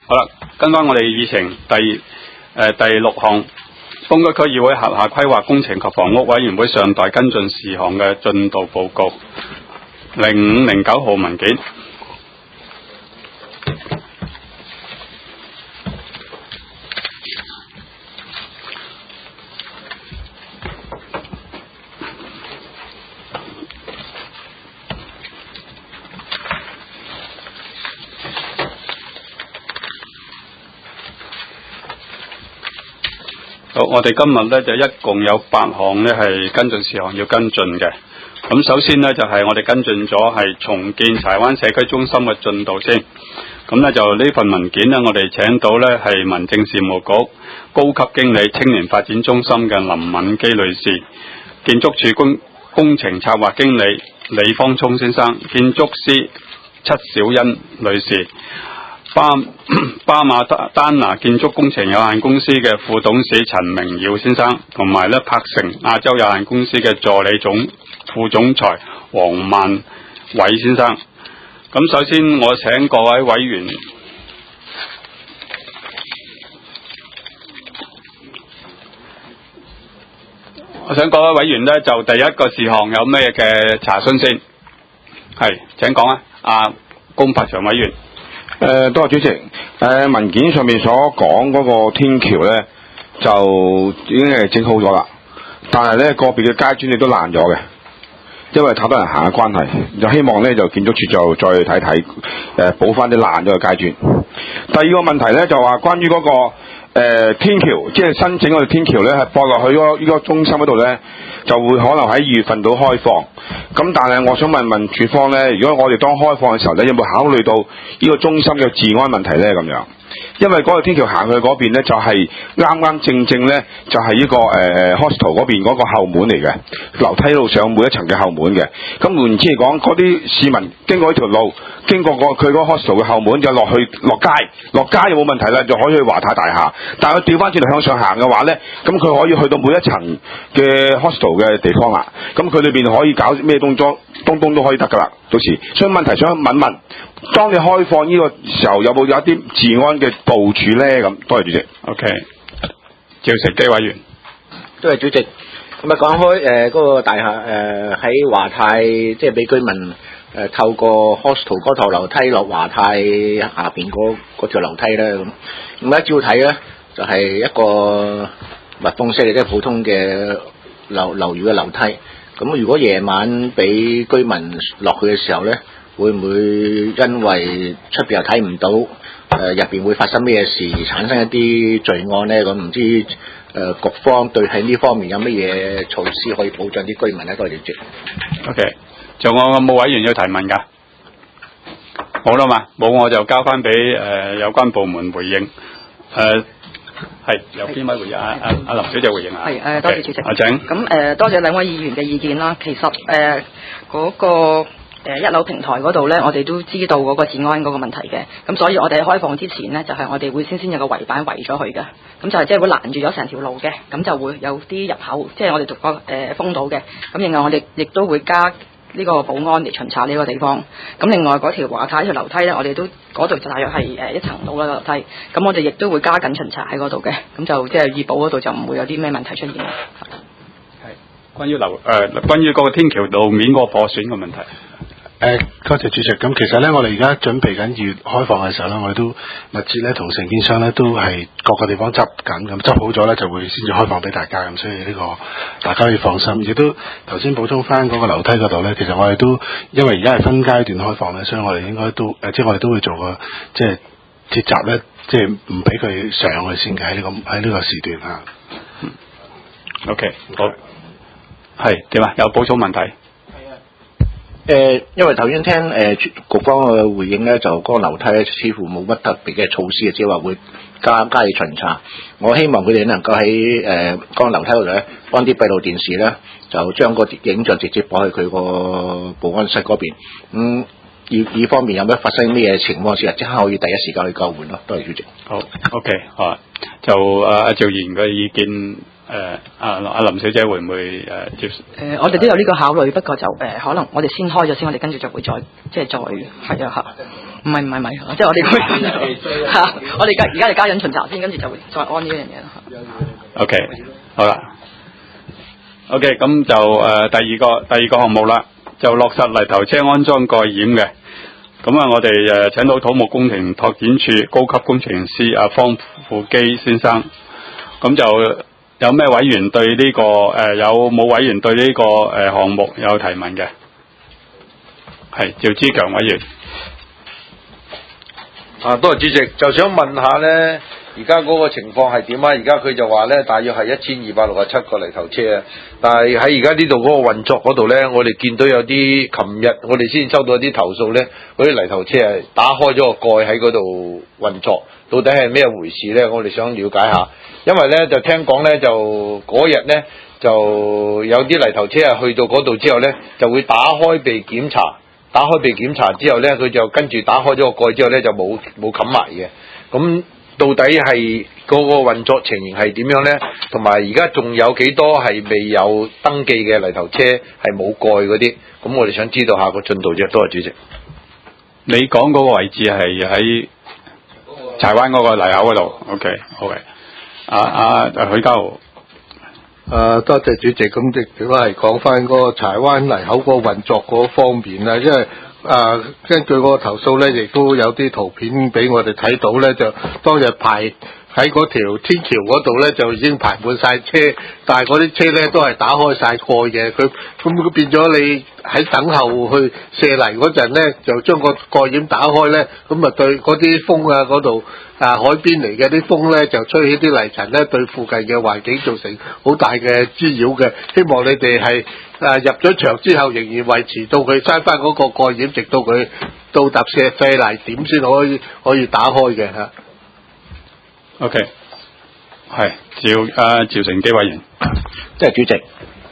好啦，跟翻我哋議程第6項，東區區議會轄下規劃工程及房屋委員會上代跟進事項嘅進度報告0509號文件。好，我哋今日咧就一共有8項咧係跟進事項要跟進嘅。咁首先呢，就係我哋跟進咗係重建柴灣社區中心嘅進度先。咁呢，就呢份文件呢，我哋請到呢係民政事務局高級經理青年發展中心嘅林敏基女士，建築署工程策劃經理李方聰先生，建築師戚小欣女士，巴馬丹拿建築工程有限公司嘅副董事陳明耀先生，同埋咧柏成亞洲有限公司嘅助理副總裁黃萬偉先生。咁首先我請各位委員，呢就第一個事項有咩嘅查詢先？係，請講啊，龔柏祥委員。 多謝主席。文件上面所講嗰個天橋咧，就已經係整好咗啦。但係咧個別嘅階磚亦都爛咗嘅，因為太多人行嘅關係，就希望咧就建築署就再睇睇，補翻啲爛咗嘅階磚。第二個問題咧就話關於嗰個天橋，即係申請嗰條天橋咧係駁落去呢個中心嗰度咧，就會可能喺2月份度開放。咁但係我想問署方咧，如果我哋當開放嘅時候咧，有冇考慮到呢個中心嘅治安問題咧？咁樣，因為嗰個天橋行去嗰邊咧，就係啱正咧，就係呢個hostel 嗰邊嗰個後門嚟嘅，樓梯路上每一層嘅後門嘅。咁換言之嚟講，嗰啲市民經過呢條路，經過佢嗰個 hostel 嘅後門，就落街就冇問題啦，就可以去華泰大廈。但係佢調翻轉嚟向上行嘅話咧，咁佢可以去到每一層嘅 hostel 嘅地方啦。咁佢裏邊可以搞咩動作，東都可以得噶啦。到時，所以問題想問，當你開放呢個時候，有冇一啲治安嘅部署咧？咁，多謝主席。 OK， 趙成基委員。 多謝主席。咁啊，講開嗰個大廈喺華泰，即係俾居民透過 hostel 嗰頭樓梯落華泰下邊嗰條樓梯咧，咁而家照睇咧，就係一個密封式嘅，即係普通嘅樓宇嘅樓梯。咁如果夜晚俾居民落去嘅時候咧，會唔會因為出邊又睇唔到，入邊會發生咩事，而產生一啲罪案咧？咁唔知局方對喺呢方面有乜嘢措施可以保障啲居民咧？多謝主席。 OK， 仲有冇委員要提問㗎？冇啦嘛，冇我就交翻俾有關部門回應。係由邊位回應？阿林小姐回應啊。 係多謝主席。 請。 咁多謝兩位議員嘅意見啦。其實嗰個1樓平台嗰度咧，我哋都知道嗰個治安嗰個問題嘅。咁所以我哋喺開放之前咧，就係我哋會先有個圍板圍咗佢嘅。咁就係即係會攔住咗成條路嘅。咁就會有啲入口，即係我哋逐個封到嘅。咁另外我哋亦都會加呢個保安嚟巡查呢個地方。咁另外嗰條華泰條樓梯咧，我哋都嗰度就大約係1層到啦樓梯。咁我哋亦都會加緊巡查喺嗰度嘅。咁就即係醫保嗰度就唔會有啲咩問題出現。 係關於關於嗰個天橋路面嗰個破損嘅問題。 多謝主席。咁其實咧，我哋而家準備緊2月開放嘅時候咧，我哋都密切咧同承建商咧都係各個地方執緊，咁執好咗咧就會先至開放俾大家。咁所以呢個大家可以放心。亦都頭先補充翻嗰個樓梯嗰度咧，其實我哋都因為而家係分階段開放咧，所以我哋應該都即係我哋都會做個即係鐵閘咧，即係唔俾佢上去先嘅喺呢個時段嚇。 OK， 好，係點啊？有補充問題？ 因為頭先聽局方嘅回應咧，就嗰個樓梯咧似乎冇乜特別嘅措施嘅，即係話會加以巡查。我希望佢哋能夠喺嗰個樓梯度咧安啲閉路電視咧，就將個影像直接播去佢個保安室嗰邊。呢方面有咩發生咩情況時，即刻可以第一時間去救援咯。多謝主席。 好 ，OK， 好啊。就阿趙議員嘅意見。阿林小姐會唔會接？ 我哋都有呢個考慮，不過就可能我哋先開咗先，我哋跟住就會再係啊嚇。 唔係，即係我哋會嚇，我哋而家加緊巡查先，跟住就會再安呢一樣嘢啦。 OK， 好啦。OK， 咁就第二個項目啦，就落實泥頭車安裝蓋掩嘅。咁啊，我哋請到土木工程拓展處高級工程師阿方富基先生。咁就有咩委員對呢個有冇委員對呢個項目有提問嘅？係趙之強委員。 多謝主席，就想問下呢，而家嗰個情況係點啊？而家佢就話呢，大約係1267個泥頭車啊，但係喺而家呢度嗰個運作嗰度呢，我哋見到有啲，琴日我哋先收到啲投訴呢，嗰啲泥頭車係打開咗個蓋喺嗰度運作，到底係咩回事呢？我哋想了解下，因為呢，就聽講呢，就嗰日呢，就有啲泥頭車係去到嗰度之後呢，就會打開被檢查。打開被檢查之後呢，佢就跟住打開咗個蓋之後呢，就冇冚埋嘅。咁到底係嗰個運作情形係點樣呢？同埋而家仲有幾多係未有登記嘅泥頭車係冇蓋嗰啲？咁我哋想知道下個進度啫。多謝主席。 你講嗰個位置係喺柴灣嗰個泥口嗰度。OK， 好嘅。許家豪。 多謝主席，咁亦都係講翻嗰個柴灣泥口嗰個運作嗰方面啦，因為根據嗰個投訴咧，亦都有啲圖片俾我哋睇到咧，就當日排喺嗰條天橋嗰度咧，就已經排滿晒車，但係嗰啲車咧都係打開晒蓋嘅，咁變咗你喺等候去卸泥嗰陣咧，就將個蓋掩打開咧，咁啊對嗰啲風啊嗰度。海邊嚟嘅啲風咧就吹起啲泥塵咧，對附近嘅環境造成好大嘅滋擾嘅。希望你哋係入咗場之後，仍然維持到佢閂翻嗰個蓋掩，直到佢到達卸泥點先可以打開嘅嚇。 OK， 係趙成基委員。 即係主席，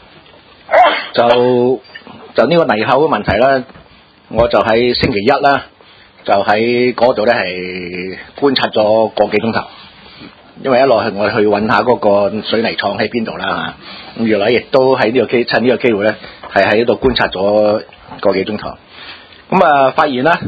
就呢個泥口嘅問題啦，我就喺星期一啦。就喺嗰度咧係觀察咗個幾鐘頭，因為一落去我去揾下嗰個水泥廠喺邊度啦嚇，咁原來亦都喺呢個趁呢個機會咧係喺度觀察咗個幾鐘頭，咁啊發現啦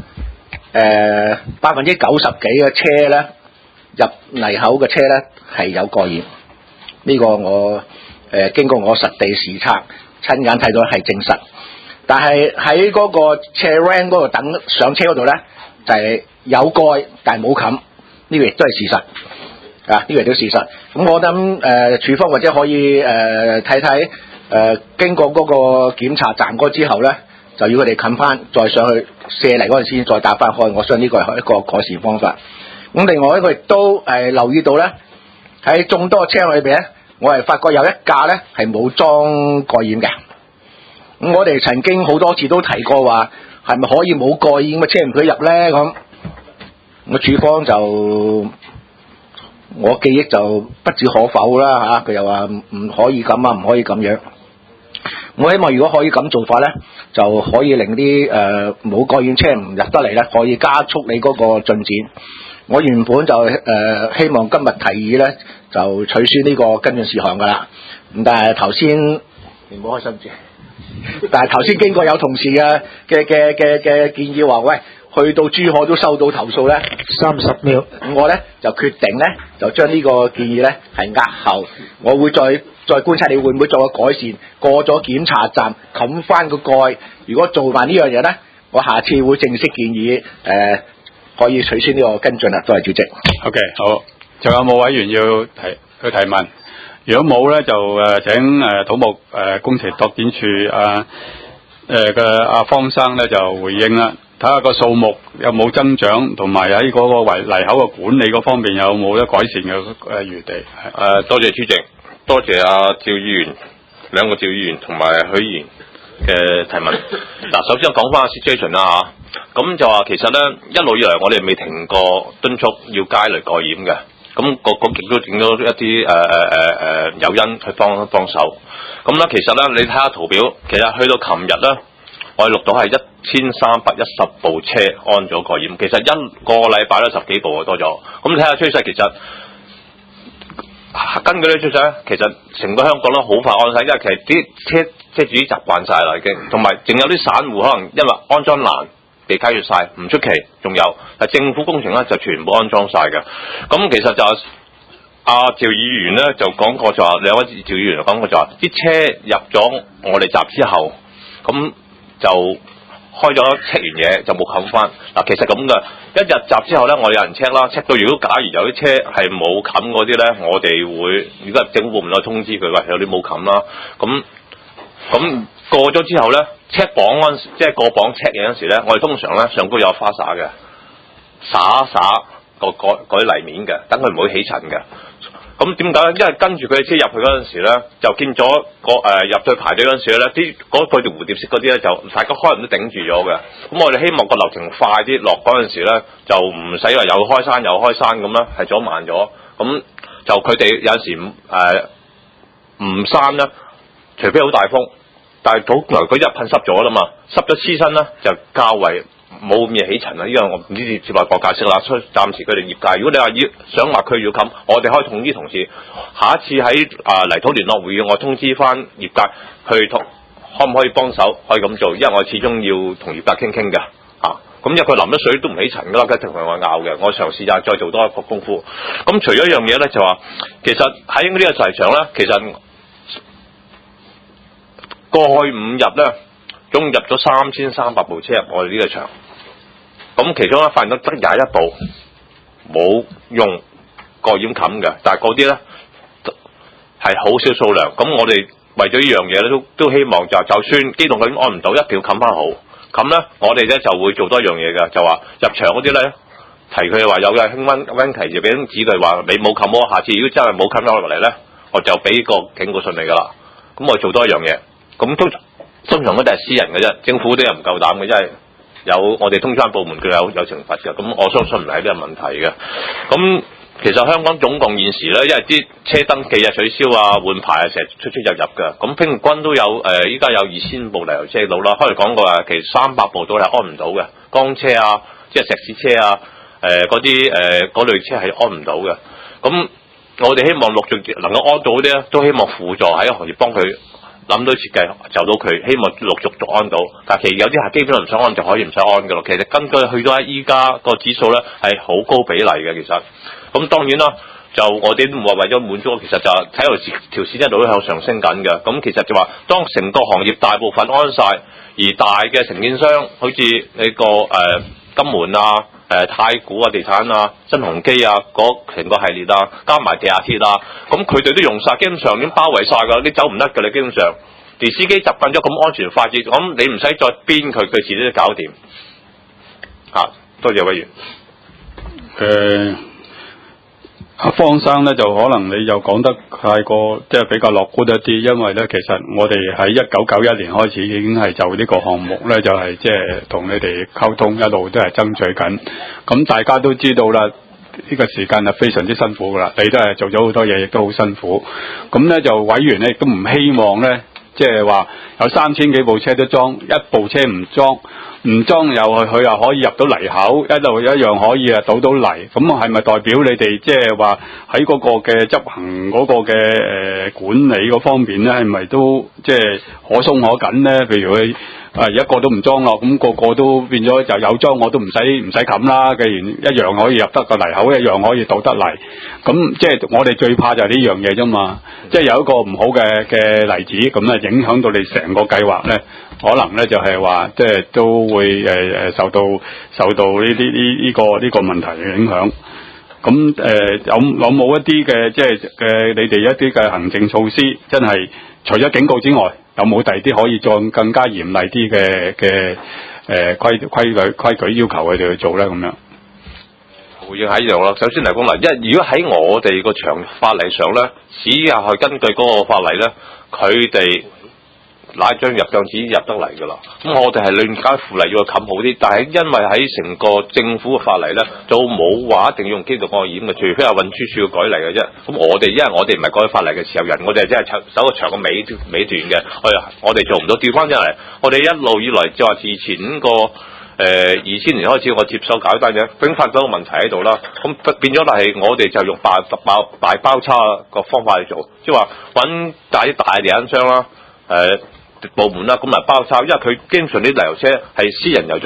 90%幾嘅車咧入泥口嘅車咧係有蓋掩，呢個我經過我實地視察親眼睇到係證實，但係喺嗰個車 van 嗰度等上車嗰度咧。就係有蓋，但係冇冚，呢個亦都係事實啊！呢個亦都係事實。咁我諗處方或者可以睇睇經過嗰個檢查站嗰之後咧，就要佢哋冚翻，再上去卸泥嗰陣先再打翻開。我相信呢個係一個改善方法。咁另外一個亦都留意到咧，喺眾多車裏邊咧，我係發覺有一架咧係冇裝蓋掩嘅。咁我哋曾經好多次都提過話。係咪可以冇蓋掩嘅車唔俾入咧？咁我處方就我記憶就不置可否啦嚇，佢又話唔可以咁啊，唔可以咁樣。我希望如果可以咁做法咧，就可以令啲冇蓋掩車唔入得嚟咧，可以加速你嗰個進展。我原本就希望今日提議咧，就取消呢個跟進事項噶啦。咁但係頭先你唔好開心住。但係頭先經過有同事嘅建議話，喂，去到珠海都收到投訴咧，30秒，我咧就決定咧就將呢個建議咧係押後，我會再觀察你會唔會做個改善，過咗檢查站冚翻個蓋，如果做埋呢樣嘢咧，我下次會正式建議可以取消呢個跟進啦。多謝主席。 OK， 好，仲有冇委員要提問？如果冇咧，就請土木工程拓展處嘅阿方生咧就回應啦，睇下個數目有冇增長，同埋喺嗰個泥口嘅管理嗰方面有冇得改善嘅餘地。 多謝主席，多謝趙議員兩個趙議員同埋許議員嘅提問。嗱，首先講翻 situation 啦嚇，咁就話其實咧一路以來我哋未停過敦促要加泥蓋掩嘅。咁個局都整咗一啲誘因去幫手。咁咧其實咧你睇下圖表，其實去到琴日咧，我哋錄到係1310部車安咗蓋掩，其實一個禮拜咧10幾部就多咗。咁你睇下趨勢，其實根據呢趨勢咧，其實成個香港咧好快安晒，因為其實啲車即係自己習慣晒啦已經，同埋仲有啲散戶可能因為安裝難， 被解決晒，唔出奇。仲有係政府工程咧就全部安裝晒嘅。咁其實就阿趙議員咧就講過就話，兩位趙議員講過就話，啲車入咗我哋閘之後，咁就開咗 check 完嘢就冇冚翻。嗱，其實咁嘅，一入閘之後咧，我哋有人 check 啦，check 到如果假如有啲車係冇冚嗰啲咧，我哋會如果政府部門就通知佢話有啲冇冚啦。咁過咗之後咧 ，check 磅嗰陣時，即係過磅 check 嘢嗰陣時咧，我哋通常咧上高有花灑嘅，灑嗰啲泥面嘅，等佢唔會起塵嘅。咁點解咧？因為跟住佢哋車入去嗰陣時咧，就見咗入去排隊嗰陣時咧，嗰條蝴蝶式嗰啲咧就大家開唔都頂住咗嘅。咁我哋希望個流程快啲，落嗰陣時咧就唔使話又開山又開山咁啦，係阻慢咗。咁就佢哋有陣時唔閂咧，除非好大風，但係早來佢一噴濕咗啦嘛，濕咗黐身咧就較為冇咩起塵啦，因為我唔知接落個解釋啦，所以暫時佢哋業界，如果你話想話佢要冚，我哋可以通知同事，下一次喺泥土聯絡會議，我通知翻業界去可唔可以幫手，可以咁做，因為我始終要同業界傾傾嘅嚇。咁因為佢淋咗水都唔起塵噶啦，佢同我拗嘅，我嘗試就再做多一個功夫。咁除咗一樣嘢咧，就話其實喺呢個場咧，其實過去5日咧，總共入咗3300部車入我哋呢個場。咁其中發現得21部冇用過掩冚嘅，但係嗰啲咧係好少數量。咁我哋為咗呢樣嘢咧，都希望就算機動佢安唔到，一定要冚翻好。咁咧，我哋咧就會做多一樣嘢嘅，就話入場嗰啲咧提佢哋話有嘅輕溫提就俾啲指導話你冇冚喎，下次如果真係冇冚落嚟咧，我就俾個警告信你㗎啦。咁我做多一樣嘢，咁通常嗰啲係私人嘅啫，政府啲又唔夠膽嘅，因為有我哋通關部門佢有懲罰嘅，咁我相信唔係呢個問題嘅。咁其實香港總共現時咧，因為啲車登記啊、取消啊、換牌啊，成日出入嘅，咁平均都有依家有2000部泥頭車到啦。開嚟講過其實300部都係安唔到嘅，鋼車啊、即係石屎車啊、嗰啲嗰類車係安唔到嘅。咁我哋希望陸續能夠安到啲咧，都希望輔助喺行業幫佢諗到設計就到佢，希望陸續安到。但係其實有啲係基本上唔想安就可以唔使安嘅咯。其實根據去到依家個指數咧係好高比例嘅，其實。咁當然啦，就我哋都唔話為咗滿足，其實就睇條線一路都向上升緊嘅。咁其實就話當成個行業大部分安晒，而大嘅承建商好似你個金門啊、太古啊、地產啊、新鴻基啊嗰成個系列啊，加埋地下鐵啊，咁佢哋都用晒，基本上已經包圍晒㗎，你走唔甩㗎，你基本上。而司機習慣咗咁安全快捷，咁你唔使再鞭佢，佢自己都搞掂。多謝委員。 阿方生咧就可能你又講得太過即係比較樂觀一啲，因為咧其實我哋喺1991年開始已經係就呢個項目咧就係即係同你哋溝通，一路都係爭取緊。咁大家都知道啦，呢個時間係非常之辛苦噶啦，你都係做咗好多嘢，亦都好辛苦。咁咧就委員咧亦都唔希望咧，即係話有3000幾部車都裝，一部車唔裝。唔裝又佢又可以入到泥口，一路一樣可以倒到泥，咁係咪代表你哋即係話喺嗰個嘅執行嗰個嘅管理嗰方面咧，係咪都即係可鬆可緊咧？譬如佢一個都唔裝落，咁個個都變咗就有裝我都唔使冚啦，既然一樣可以入得個泥口，一樣可以倒得泥，咁即係我哋最怕就係呢樣嘢啫嘛，即係有一個唔好嘅例子，咁咧影響到你成個計劃咧。可能咧就係話，即係都會受到呢個問題嘅影響。咁有冇一啲嘅即係你哋一啲嘅行政措施，真係除咗警告之外，有冇第二啲可以再更加嚴厲啲嘅規矩要求佢哋去做咧？咁樣回應係一樣啦。首先嚟講啦，如果喺我哋個場法例上咧，只係根據嗰個法例咧，佢哋拿張入帳紙入得嚟㗎啦，咁我哋係另加附例要佢冚好啲，但係因為喺成個政府嘅法例咧，就冇話一定要用機動過險嘅，除非係運輸署要改嚟嘅啫。咁因為我哋唔係改法例嘅持有人，我哋係真係守個場嘅尾段嘅，我哋做唔到。調翻出嚟，我哋一路以來就話自前個2000年開始，我接手搞單嘢，已經發咗個問題喺度啦。咁變咗係我哋就用大包叉個方法去做，即係話揾大地產商啦，部門啦，咁埋包抄，因為佢經常啲泥油車係私人又做，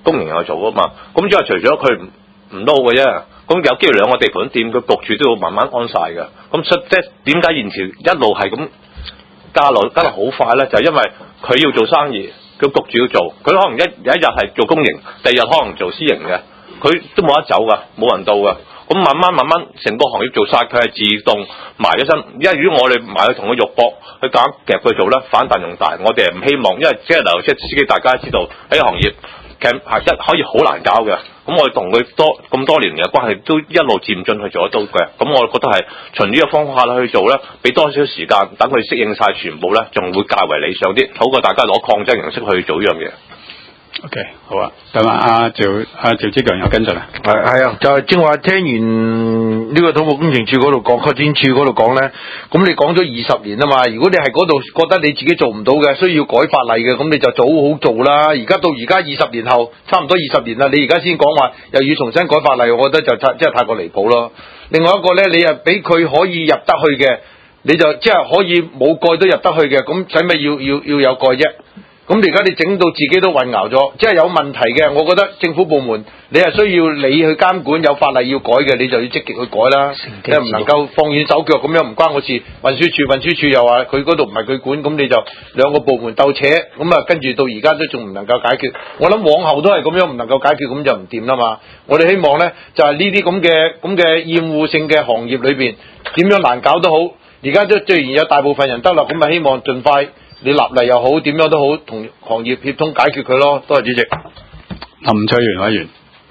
公營去做啊嘛。咁之後除咗佢唔撈嘅啫，咁有機會兩個地盤店佢焗住都要慢慢安晒嘅。咁即係點解現時一路係咁加得好快咧？就係因為佢要做生意，佢焗住要做，佢可能有一日係做公營，第二日可能做私營嘅，佢都冇得走噶，冇人到噶。咁慢慢成個行業做晒，佢係自動埋咗身。因為如果我哋埋去同佢肉搏去夾佢做咧，反彈仲大。我哋係唔希望，因為即係流車司機大家知道喺行業其實係可以好難搞嘅。咁我哋同佢咁多年嘅關係都一路漸進去做得到嘅。咁我覺得係循呢個方法去做咧，俾多少時間等佢適應晒全部咧，仲會較為理想啲，好過大家攞抗爭形式去做呢樣嘢。 OK， 好啊，咁阿趙志強有跟進啊？ 係啊，就係正話聽完呢個土木工程處嗰度講，擴展處嗰度講咧，咁你講咗20年啊嘛，如果你係嗰度覺得你自己做唔到嘅，需要改法例嘅，咁你就早好做啦。而家到而家20年後，差唔多20年啦，你而家先講話又要重新改法例，我覺得就真係太過離譜咯。另外一個咧，你又俾佢可以入得去嘅，你就即係可以冇蓋都入得去嘅，咁使咩要有蓋啫？咁而家你整到自己都混淆咗，即係有問題嘅。我覺得政府部門你係需要你去監管，有法例要改嘅，你就要積極去改啦。你唔能夠放軟手腳咁樣，唔關我事。運輸處又話佢嗰度唔係佢管，咁你就兩個部門鬥扯，咁啊跟住到而家都仲唔能夠解決。我諗往後都係咁樣唔能夠解決，咁就唔掂啦嘛。我哋希望呢，就係呢啲咁嘅厭惡性嘅行業裏邊，點樣難搞都好。而家都既然有大部分人得啦，咁啊希望盡快。你立例又好，點樣都好，同行業協通解決佢咯。多謝主席。 林翠元委員。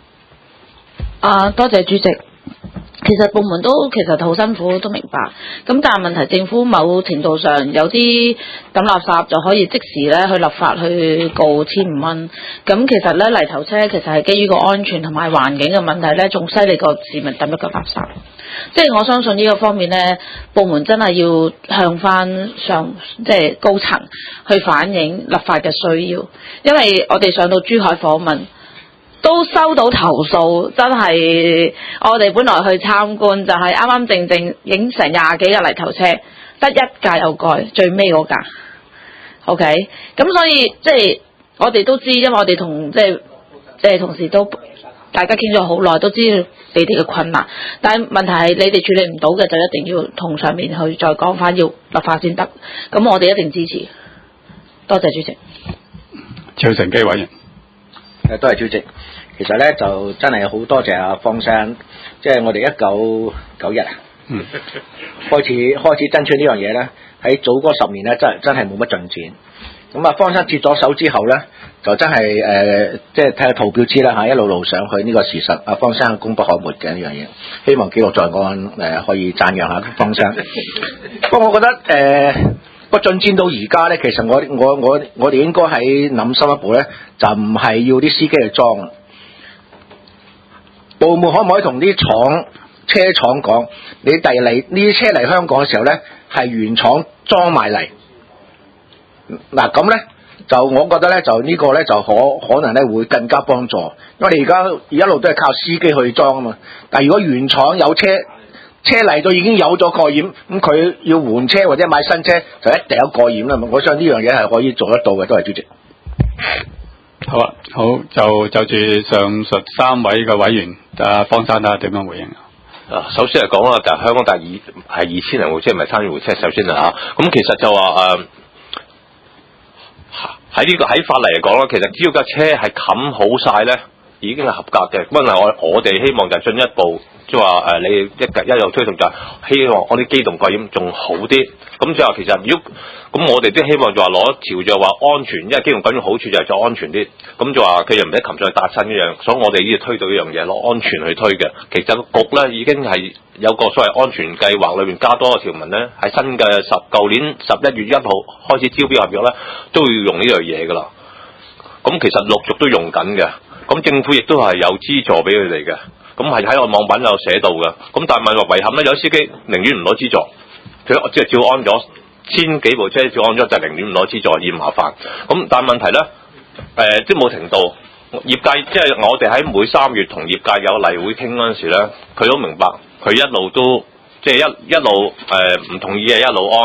多謝主席。其實部門都其實好辛苦，都明白。咁但係問題，政府某程度上有啲抌垃圾就可以即時咧去立法去告1500蚊。咁其實咧泥頭車其實係基於個安全同埋環境嘅問題咧，仲犀利過市民抌一個垃圾。即係我相信呢個方面咧，部門真係要向翻上即係高層去反映立法嘅需要，因為我哋上到珠海訪問。都收到投訴，真係我哋本來去參觀就係啱正影成20幾日泥頭車，得一架有蓋，最尾嗰架。OK， 咁所以即係我哋都知，因為我哋同即係同事都大家傾咗好耐，都知道你哋嘅困難。但係問題係你哋處理唔到嘅，就一定要同上面去再講翻，要立法先得。咁我哋一定支持。多謝主席。 趙成基委員。 多謝主席。其實咧就真係好多謝阿方生，即係我哋1991開始爭取呢樣嘢咧，喺早嗰10年咧真係冇乜進展。咁啊，方生接咗手之後咧，就真係即係睇下圖表知啦嚇，一路上去呢個事實，阿方生功不可沒嘅呢樣嘢。希望記錄在案，可以讚揚下方生。不過我覺得個進展到而家咧，其實我哋應該喺諗深一步咧，就唔係要啲司機去裝。部門可唔可以同啲車廠講，你第嚟呢啲車嚟香港嘅時候咧，係原廠裝埋嚟。嗱咁咧，就我覺得咧，就呢個咧就可能咧會更加幫助，因為你而家一路都係靠司機去裝啊嘛。但係如果原廠有車嚟到已經有咗過染，咁佢要換車或者買新車就一定有過染啦。我想呢樣嘢係可以做得到嘅，都係主席。 好啊，好就住上述3位嘅委員，方生睇點樣回應啊？ 首先嚟講啦，就香港係2000人部車，唔係3,000部車。首先啊嚇，咁其實就話喺法例嚟講啦，其實只要架車係冚好晒咧，已經係合格嘅。不過我哋希望就進一步，即係話你一路推動就希望我啲機動過染仲好啲。咁就話其實如果咁我哋都希望就話攞朝着話安全，因為機動過染好處就係再安全啲。咁就話佢又唔使擒上去搭身一樣，所以我哋要推到呢樣嘢攞安全去推嘅。其實個局咧已經係有個所謂安全計劃裏邊加多個條文咧，喺新嘅舊年11月1號開始招標合約咧，都要用呢樣嘢噶啦。咁其實陸續都用緊嘅。咁政府亦都係有資助俾佢哋嘅。咁係喺個網品有寫到嘅。咁但係問話遺憾咧，有司機寧願唔攞資助，佢即係照安咗千幾部車照安咗，就寧願唔攞資助，嫌麻煩。咁但係問題咧，都冇停到。業界即係我哋喺每3月同業界有例會傾嗰陣時咧，佢都明白，佢一路都即係一路唔同意嘅一路安。咁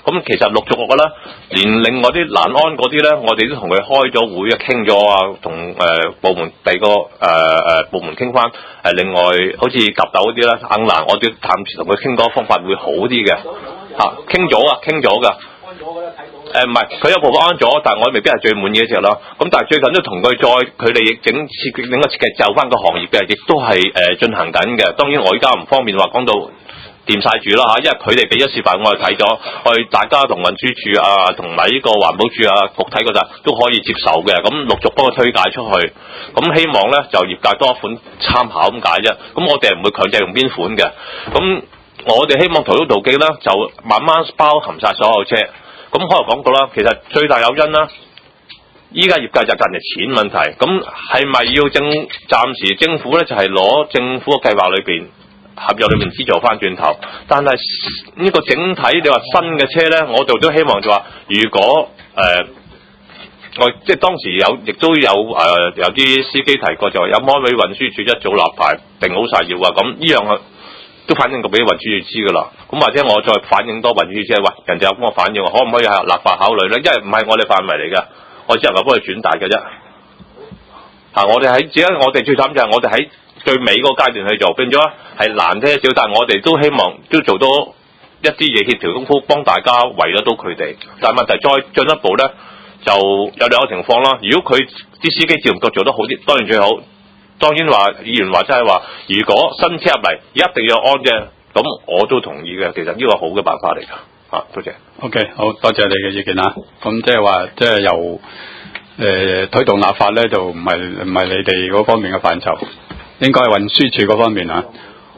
咁其實陸續嘅啦，連另外啲蘭安嗰啲咧，我哋都同佢開咗會啊，傾咗啊，同部門第二個部門傾翻。另外好似夾豆嗰啲啦，硬蘭我哋暫時同佢傾嗰個方法會好啲嘅嚇，傾咗㗎。唔係，佢有部分安咗，但係我未必係最滿意嘅時候咯。咁但係最近都同佢佢哋亦整另一個設計就翻個行業嘅，亦都係進行緊嘅。當然我而家唔方便話講到掂晒住啦嚇，因為佢哋俾咗示範，我哋睇咗，我哋大家同運輸署啊，同埋呢個環保署啊，局睇嗰陣都可以接受嘅。咁陸續幫佢推介出去，咁希望咧就業界多一款參考咁解啫。咁我哋唔會強制用邊款嘅。咁我哋希望途中途記咧就慢慢包含晒所有車。咁可能講過啦，其實最大誘因啦，依家業界就賺係錢問題。咁係咪要暫時政府咧就係攞政府嘅計劃裏邊合約裏面資助翻轉頭？但係呢個整體你話新嘅車咧，我哋都希望就話，如果我即係當時亦都有啲司機提過，就話有冇俾運輸署一早立牌定好晒要啊？咁呢樣都反映過俾運輸署知㗎啦，咁或者我再反映多運輸署，喂，人哋有咁嘅反應，可唔可以係立法考慮咧？因為唔係我哋範圍嚟嘅，我只能夠幫佢轉達嘅啫。我哋我哋最慘就係我哋喺最尾嗰個階段去做，變咗係難聽少，但係我哋都希望都做多一啲嘢協調功夫，幫大家圍得到佢哋。但係問題再進一步咧，就有兩個情況啦。如果佢啲司機照唔夠做得好啲，當然最好。當然話議員話真係話，如果新車入嚟一定要安嘅，咁我都同意嘅。其實呢個好嘅辦法嚟㗎。多謝。 OK， 好多謝你嘅意見啦。咁即係話，即係由推動立法咧，就唔係你哋嗰方面嘅範疇，應該係運輸署嗰方面啊。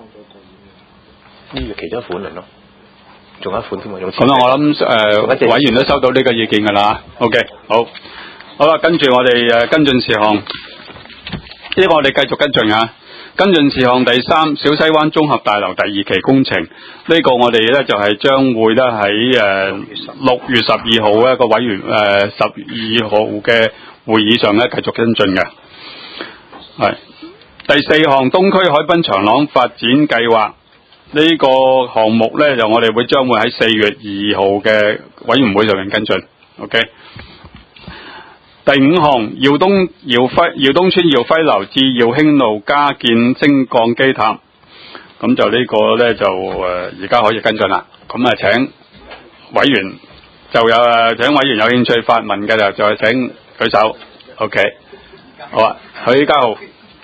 呢個其中一款嚟咯，仲有一款添喎。 咁我諗委員都收到呢個意見㗎啦。OK， 好啦，跟住我哋跟進事項。呢個我哋繼續跟進啊！跟進事項第3，小西灣綜合大樓第2期工程。呢個我哋咧就係將會咧喺6月12號一個委員12號嘅會議上咧繼續跟進嘅。係第4項東區海濱長廊發展計劃。呢個項目咧就我哋將會喺4月2號嘅委員會上面跟進。OK。第5項，耀東村耀輝樓至耀興路加建升降機塔，咁就呢個咧就而家可以跟進啦。咁請委員請委員有興趣發問嘅就再請舉手。OK， 好啊，許家豪。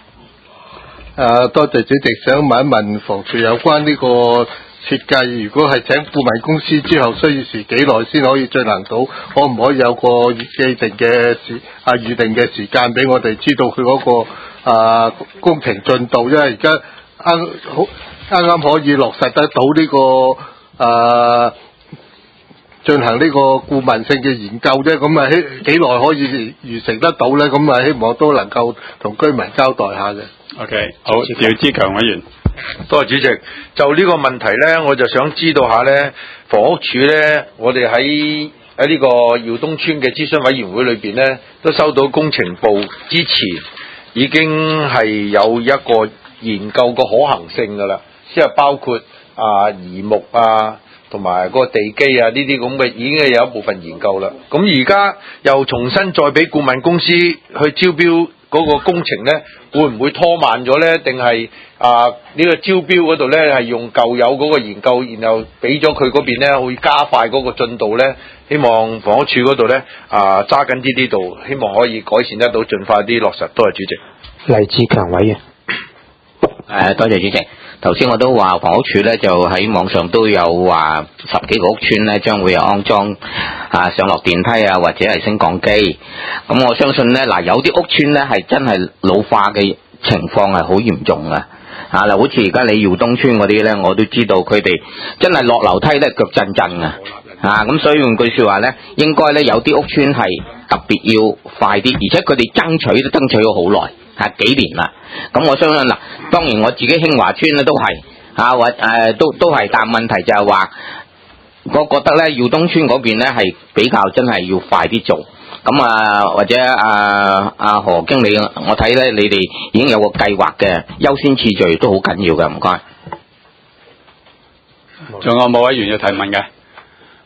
多謝主席，想問一問房署有關呢個設計，如果係請顧問公司之後，需要時幾耐先可以進行到？可唔可以有個既定嘅預定嘅時間俾我哋知道佢嗰個工程進度？因為而家啱可以落實得到呢個進行呢個顧問性嘅研究啫。咁幾耐可以完成得到咧？咁希望都能夠同居民交代下嘅。 OK， 好，趙志強委員。 多謝主席。就呢個問題咧，我就想知道下咧，房屋署咧，我哋喺呢個耀東村嘅諮詢委員會裏邊咧，都收到工程部之前已經係有一個研究個可行性噶啦，即係包括移木啊，同埋個地基啊呢啲咁嘅，已經係有一部分研究啦。咁而家又重新再俾顧問公司去招標嗰個工程咧，會唔會拖慢咗咧？定係呢個招標嗰度咧係用舊有嗰個研究，然後俾咗佢嗰邊咧會加快嗰個進度咧？希望房屋署嗰度咧揸緊啲呢度，希望可以改善得到，盡快啲落實。多謝主席。 黎志強委員。多謝主席。頭先我都話房屋署咧就喺網上都有話10幾個屋邨咧將會有安裝上落電梯或者係升降機。咁我相信咧有啲屋邨咧係真係老化嘅情況係好嚴重嘅。好似而家你耀東邨嗰啲咧，我都知道佢哋真係落樓梯咧腳震震嘅。咁所以換句說話咧，應該咧有啲屋邨係特別要快啲，而且佢哋爭取咗好耐。幾年啦，咁我相信當然我自己興華村咧都係都係，但問題就係話，我覺得咧耀東村嗰邊咧係比較真係要快啲做，咁或者何經理，我睇咧你哋已經有個計劃嘅優先次序都好緊要嘅，唔該。 仲有冇委員要提問嘅？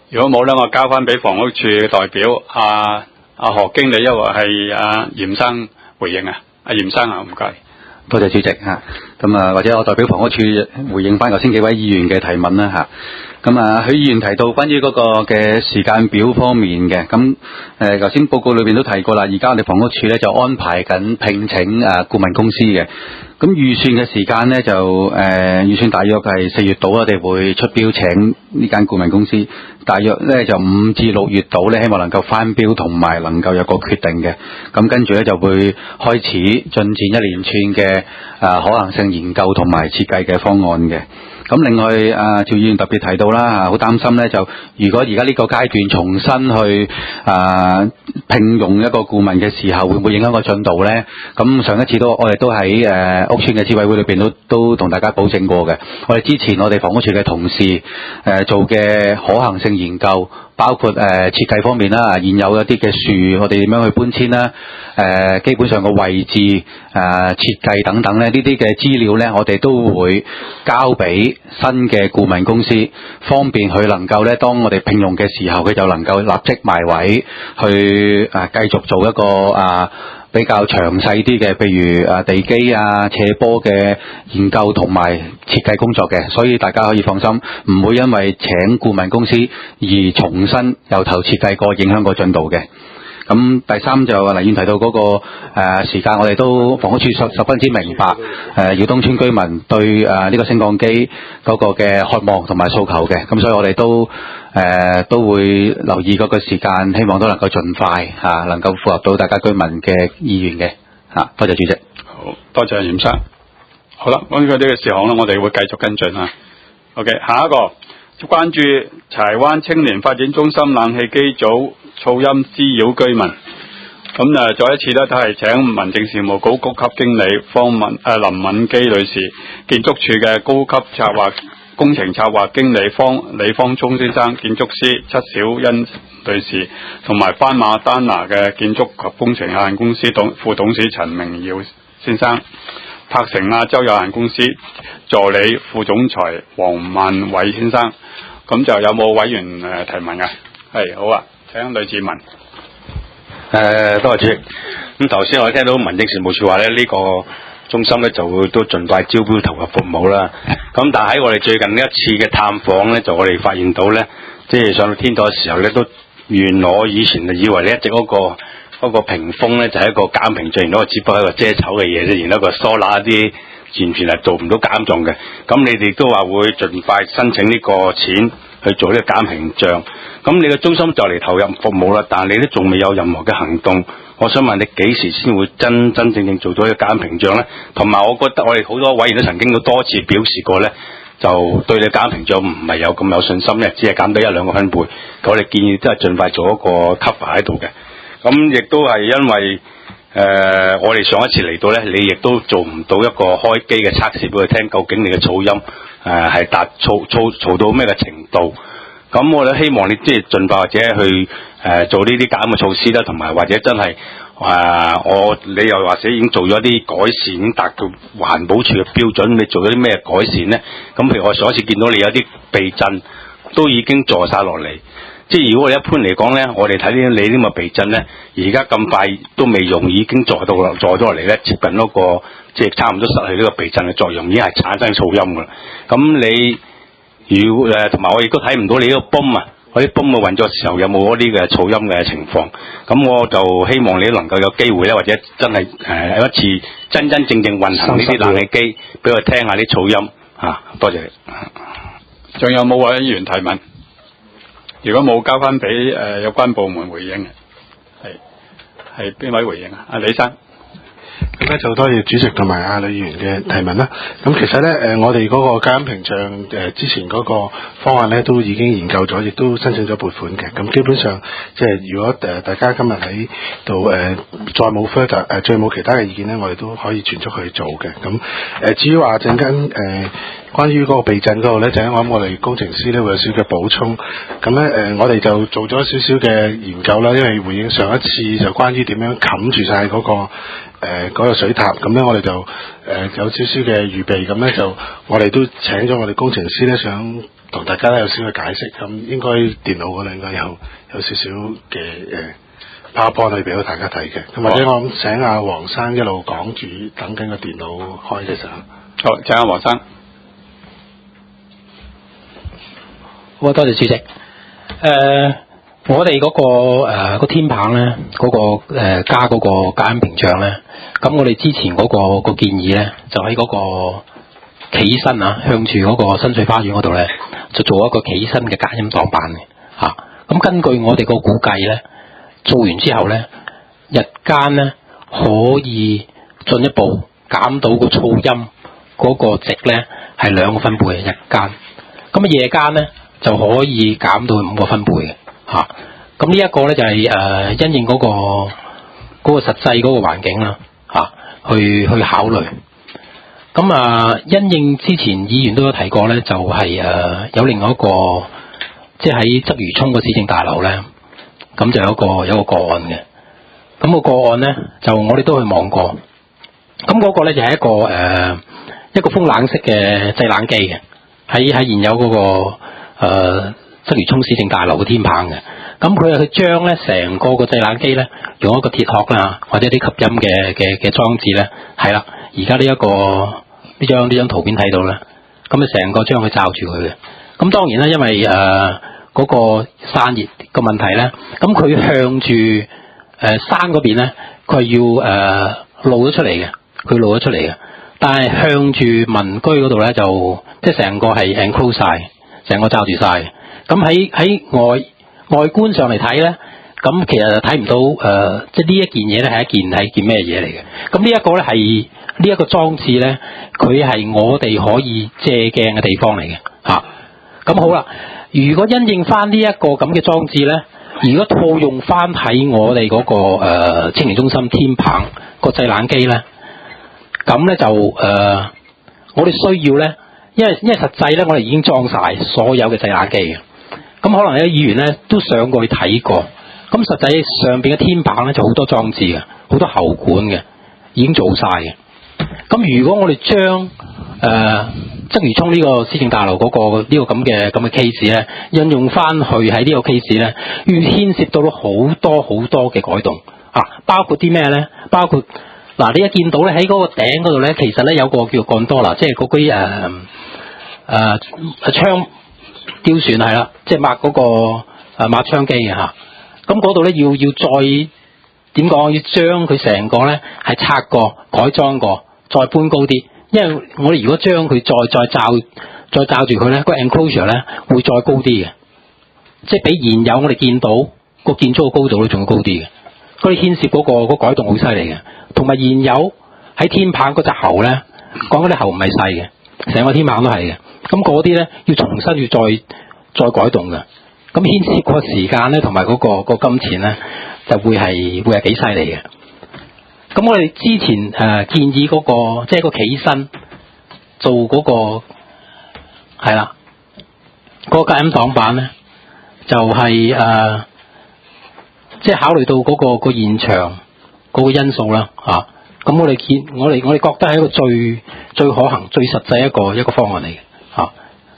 如果冇咧，我交翻俾房屋處嘅代表阿何經理，因為係阿嚴生回應啊。阿嚴生啊，唔該。 多謝主席嚇。咁啊，或者我代表房屋處回應翻頭先幾位議員嘅提問啦嚇。咁啊，許議員提到關於嗰個嘅時間表方面嘅，咁頭先報告裏邊都提過啦。而家我哋房屋處咧就安排緊聘請顧問公司嘅。咁預算嘅時間咧就預算大約係4月度，我哋會出標請呢間顧問公司，大約咧就5至6月度咧，希望能夠翻標同埋能夠有個決定嘅。咁跟住咧就會開始進展一連串嘅可行性研究同埋設計嘅方案嘅。咁另外趙議員特別提到啦，好擔心咧就如果而家呢個階段重新去聘用一個顧問嘅時候，會唔會影響個進度咧？咁上一次我哋都喺屋邨嘅諮委會裏邊都同大家保證過嘅。我哋之前我哋房屋處嘅同事做嘅可行性研究，包括設計方面啦，現有一啲嘅樹我哋點樣去搬遷啦，基本上個位置設計等等咧，呢啲嘅資料咧，我哋都會交俾新嘅顧問公司，方便佢能夠咧，當我哋聘用嘅時候，佢就能夠立即埋位去繼續做一個比較詳細啲嘅，譬如地基斜坡嘅研究同埋設計工作嘅，所以大家可以放心，唔會因為請顧問公司而重新由頭設計過，影響個進度嘅。咁第三就黎議員提到嗰個時間，我哋都房屋處十分之明白耀東村居民對呢個升降機嗰個嘅渴望同埋訴求嘅，咁所以我哋都會留意嗰個時間，希望都能夠盡快能夠符合到大家居民嘅意願嘅多謝主席。 好多謝嚴生。好啦，咁佢呢個事項咧，我哋會繼續跟進啊。OK， 下一個關注柴灣青年發展中心冷氣機組噪音滋擾居民。咁再一次咧，都係請民政事務局高級經理林敏基女士、建築署嘅高級工程策劃經理李方聰先生、建築師戚小欣女士，同埋斑馬丹拿嘅建築及工程有限公司副董事陳明耀先生、柏成亞洲有限公司助理副總裁黃萬偉先生。咁就有冇委員提問嘅？係，好啊，請呂志文。 多謝主席。咁頭先我聽到民政事務處話咧，呢個中心咧就會都盡快招標投入服務啦。咁但係喺我哋最近呢一次嘅探訪咧，就我哋發現到咧，即係上到天台嘅時候咧，都原來我以前就以為呢一直嗰個屏風咧就係一個減屏障，原來只不過係一個遮醜嘅嘢啫，原來一個疏喇啲完全係做唔到減重嘅。咁你哋都話會盡快申請呢個錢去做呢個減屏障。咁你嘅中心就嚟投入服務啦，但係你都仲未有任何嘅行動。我想問你幾時先會真正做到一個減屏障呢？同埋我覺得我哋好多委員都曾經都多次表示過呢，就對你減屏障唔係有咁有信心呢，只係減到1-2個分貝。我哋建議都係盡快做一個 cover 喺度嘅。咁亦都係因為我哋上一次嚟到呢，你亦都做唔到一個開機嘅測試俾佢聽，究竟你嘅噪音係嘈到咩嘅程度？咁我哋希望你即係盡快或者去做呢啲減嘅措施啦，同埋或者真係你又或者已經做咗啲改善，已經達到環保署嘅標準，你做咗啲咩改善呢？咁譬如我上一次見到你有啲避震都已經坐晒落嚟，即係如果我哋一般嚟講呢，我哋睇你呢咁嘅避震呢，而家咁快都未用，已經坐咗落嚟呢，接近嗰個即係差唔多失去呢個避震嘅作用，已經係產生噪音㗎啦。咁你同埋我亦都睇唔到你呢個泵嗰啲泵嘅運作時候有冇嗰啲嘅噪音嘅情況。咁我就希望你能夠有機會咧，或者真係有一次真正運行呢啲冷氣機，俾我聽下啲噪音多謝你。 仲有冇委員提問？如果冇，交翻俾有關部門回應。係邊位回應啊？阿李生。 咁咧就多謝主席同埋阿呂議員嘅提問啦。咁其實咧我哋嗰個減屏障之前嗰個方案咧都已經研究咗，亦都申請咗撥款嘅。咁基本上即係如果大家今日喺度再冇 further 再冇其他嘅意見咧，我哋都可以全速去做嘅。咁至於話陣間關於嗰個避震嗰度咧，就係我諗我哋工程師咧會有少少嘅補充。咁咧我哋就做咗少少嘅研究啦，因為回應上一次就關於點樣冚住晒嗰個水塔，咁咧我哋就有少少嘅預備，咁咧就我哋都請咗我哋工程師咧，想同大家咧有少少嘅解釋。咁應該電腦嗰度應該有少少嘅PowerPoint 可以俾到大家睇嘅。咁或者我諗請阿黃生一路講住，等緊個電腦開嘅時候。 好，請阿黃生。 好，多謝主席。我哋嗰個天棚咧，加嗰個隔音屏障咧，咁我哋之前個建議咧，就喺嗰個企身啊，向住嗰個新水花園嗰度咧，就做一個企身嘅隔音擋板嘅嚇。咁根據我哋個估計咧，做完之後咧，日間咧可以進一步減到個噪音嗰個值咧係2個分貝嘅日間。咁夜間咧就可以減到5個分貝嘅嚇。咁呢一個咧就係因應嗰個實際嗰個環境啦嚇，去考慮。咁因應之前議員都有提過咧，就係有另外一個即係喺鰂魚涌個市政大樓咧，咁就有個個案嘅。咁個個案咧就我哋都去望過。咁嗰個咧就係一個風冷式嘅製冷機嘅，喺現有嗰個鰂魚涌市政大樓嘅天棚嘅。咁佢係將咧成個製冷機咧用一個鐵殼啦，或者啲吸音嘅裝置咧，係啦。而家呢張圖片睇到啦，咁成個將佢罩住佢嘅。咁當然啦，因為嗰個散熱個問題咧，咁佢向住山嗰邊咧，佢係要露咗出嚟嘅，佢露咗出嚟嘅。但係向住民居嗰度咧，就即係成個係 enclose 晒，成個罩住晒。咁喺外觀上嚟睇咧，咁其實就睇唔到即係呢一件嘢咧係一件咩嘢嚟嘅。咁呢一個咧係呢一個裝置咧，佢係我哋可以借鏡嘅地方嚟嘅嚇。咁好啦，如果因應翻呢一個咁嘅裝置咧，如果套用翻喺我哋嗰個青年中心天棚個製冷機咧，咁咧就我哋需要咧，因為實際咧我哋已經裝晒所有嘅製冷機嘅。咁可能有議員咧都上過去睇過，咁實際上邊嘅天棚咧就好多裝置嘅，好多喉管嘅，已經做晒嘅。咁如果我哋將鰂魚涌呢個市政大樓嗰個呢個咁嘅 case 咧，應用翻去喺呢個 case 咧，要牽涉到好多嘅改動啊，包括啲咩咧？包括嗱，你一見到咧喺嗰個頂嗰度咧，其實咧有個叫gondola，即係嗰啲窗吊船係啦，即係抹嗰個抹窗機嘅嚇。咁嗰度咧要再點講？要將佢成個咧係拆過、改裝過，再搬高啲。因為我哋如果將佢再罩住佢咧，個 enclosure 咧會再高啲嘅，即係比現有我哋見到個建築嘅高度咧仲要高啲嘅。嗰啲牽涉嗰個改動好犀利嘅，同埋現有喺天棚嗰隻喉咧，講嗰啲喉唔係細嘅，成個天棚都係嘅。咁嗰啲咧要重新要再改動嘅，咁牽涉個時間咧同埋嗰個金錢咧就會係幾犀利嘅。咁我哋之前建議嗰個即係個企身做嗰個係啦，嗰個隔音擋板咧就係即係考慮到嗰個現場嗰個因素啦嚇。咁我哋覺得係一個最可行、最實際一個方案嚟嘅嚇。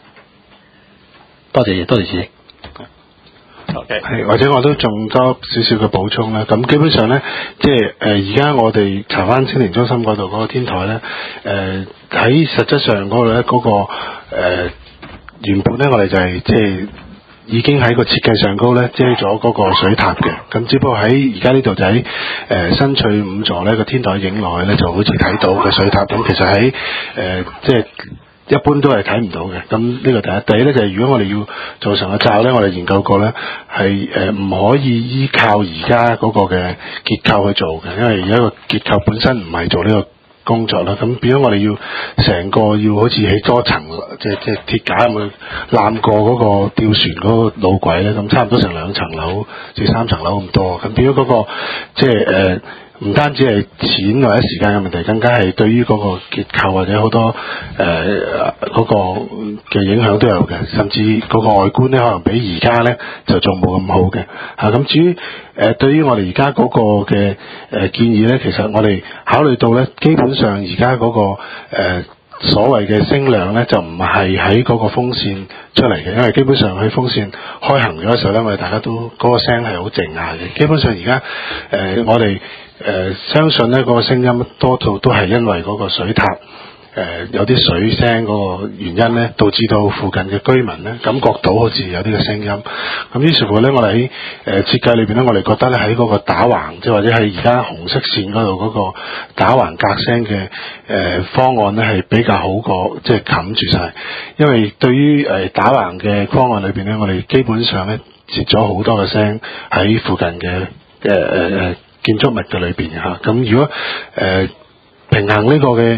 多謝主席。 OK， 係或者我都仲多少少嘅補充啦。咁基本上咧，即係而家我哋柴灣青年中心嗰度嗰個天台咧，喺實質上嗰度咧嗰個原本咧我哋就係即係已經喺個設計上高咧遮咗嗰個水塔嘅。咁只不過喺而家呢度就喺新翠5座咧個天台影落去咧，就好似睇到嘅水塔。咁其實喺即係一般都係睇唔到嘅。咁呢個第一。第二咧就係如果我哋要做成個罩咧，我哋研究過咧係唔可以依靠而家嗰個嘅結構去做嘅，因為而家個結構本身唔係做呢個工作啦。咁變咗我哋要成個要好似起多層，即係鐵架咁去攬過嗰個吊船嗰個路軌咧，咁差唔多成2層樓至3層樓咁多。咁變咗嗰個即係唔單止係錢或者時間嘅問題，更加係對於嗰個結構或者好多嗰個嘅影響都有嘅，甚至嗰個外觀咧可能比而家咧就仲冇咁好嘅嚇。咁至於對於我哋而家嗰個嘅建議咧，其實我哋考慮到咧，基本上而家嗰個所謂嘅聲量咧，就唔係喺嗰個風扇出嚟嘅，因為基本上喺風扇開行咗嘅時候咧，我哋大家都嗰個聲係好靜下嘅。基本上而家我哋相信咧，嗰個聲音多數都係因為嗰個水塔有啲水聲嗰個原因咧，導致到附近嘅居民咧感覺到好似有啲嘅聲音。咁於是乎咧，我哋喺設計裏邊咧，我哋覺得咧喺嗰個打橫，即係或者係而家紅色線嗰度嗰個打橫隔聲嘅方案咧，係比較好過即係冚住晒。因為對於打橫嘅方案裏邊咧，我哋基本上咧截咗好多嘅聲喺附近嘅建築物嘅裏邊嚇。咁如果平衡呢個嘅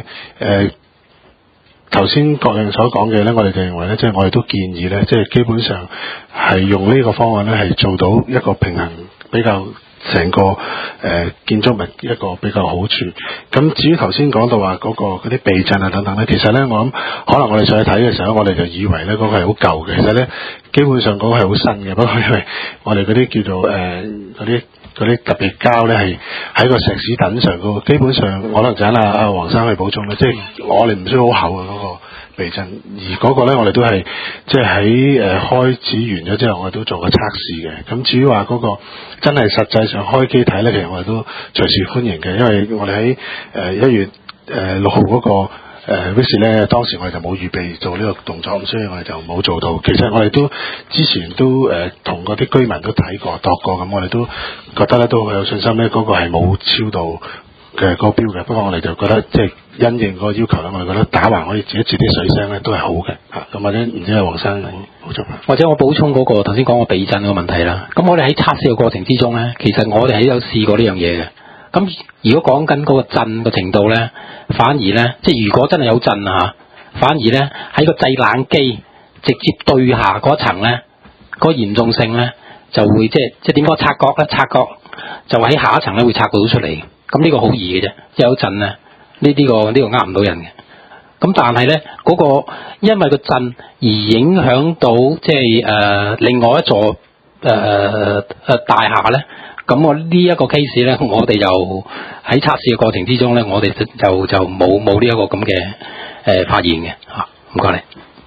頭先郭永所講嘅咧，我哋就認為咧，即係我哋都建議咧，即係基本上係用呢個方案咧，係做到一個平衡，比較成個建築物一個比較好處。咁至於頭先講到話嗰啲避震啊等等咧，其實咧我諗可能我哋上去睇嘅時候，我哋就以為咧嗰個係好舊嘅，其實咧基本上嗰個係好新嘅。不過因為我哋嗰啲叫做嗰啲特別膠咧係喺個石屎躉上嗰個，基本上可能就係阿黃生去補充咧，即係我哋唔需要好厚嘅嗰個避震，而嗰個咧我哋都係即係喺開始完咗之後，我哋都做過測試嘅。咁至於話嗰個真係實際上開機睇咧，其實我哋都隨時歡迎嘅，因為我哋喺1月6號嗰個Visit 咧，當時我哋就冇預備做呢個動作，咁所以我哋就冇做到。其實我哋都之前都同嗰啲居民都睇過度過，咁我哋都覺得咧都好有信心咧，嗰個係冇超到嘅個標嘅。不過我哋就覺得即係因應嗰個要求咧，我哋覺得打橫可以截一截啲水聲咧都係好嘅嚇。咁或者唔知係黃生補充或者我補充嗰個頭先講個避震嘅問題啦。咁我哋喺測試嘅過程之中咧，其實我哋係有試過呢樣嘢嘅。咁如果講緊嗰個震嘅程度咧，反而咧，即係如果真係有震啊，反而咧喺個製冷機直接對下嗰層咧，嗰個嚴重性咧就會即係點講察覺咧？察覺就喺下一層咧會察覺到出嚟。咁呢個好易嘅啫，有震咧呢個呃唔到人嘅。咁但係咧嗰個因為個震而影響到即係另外一座大廈咧。咁我呢一個 case 咧，我哋就喺測試嘅過程之中咧，我哋就冇呢一個咁嘅發現嘅嚇。唔該你。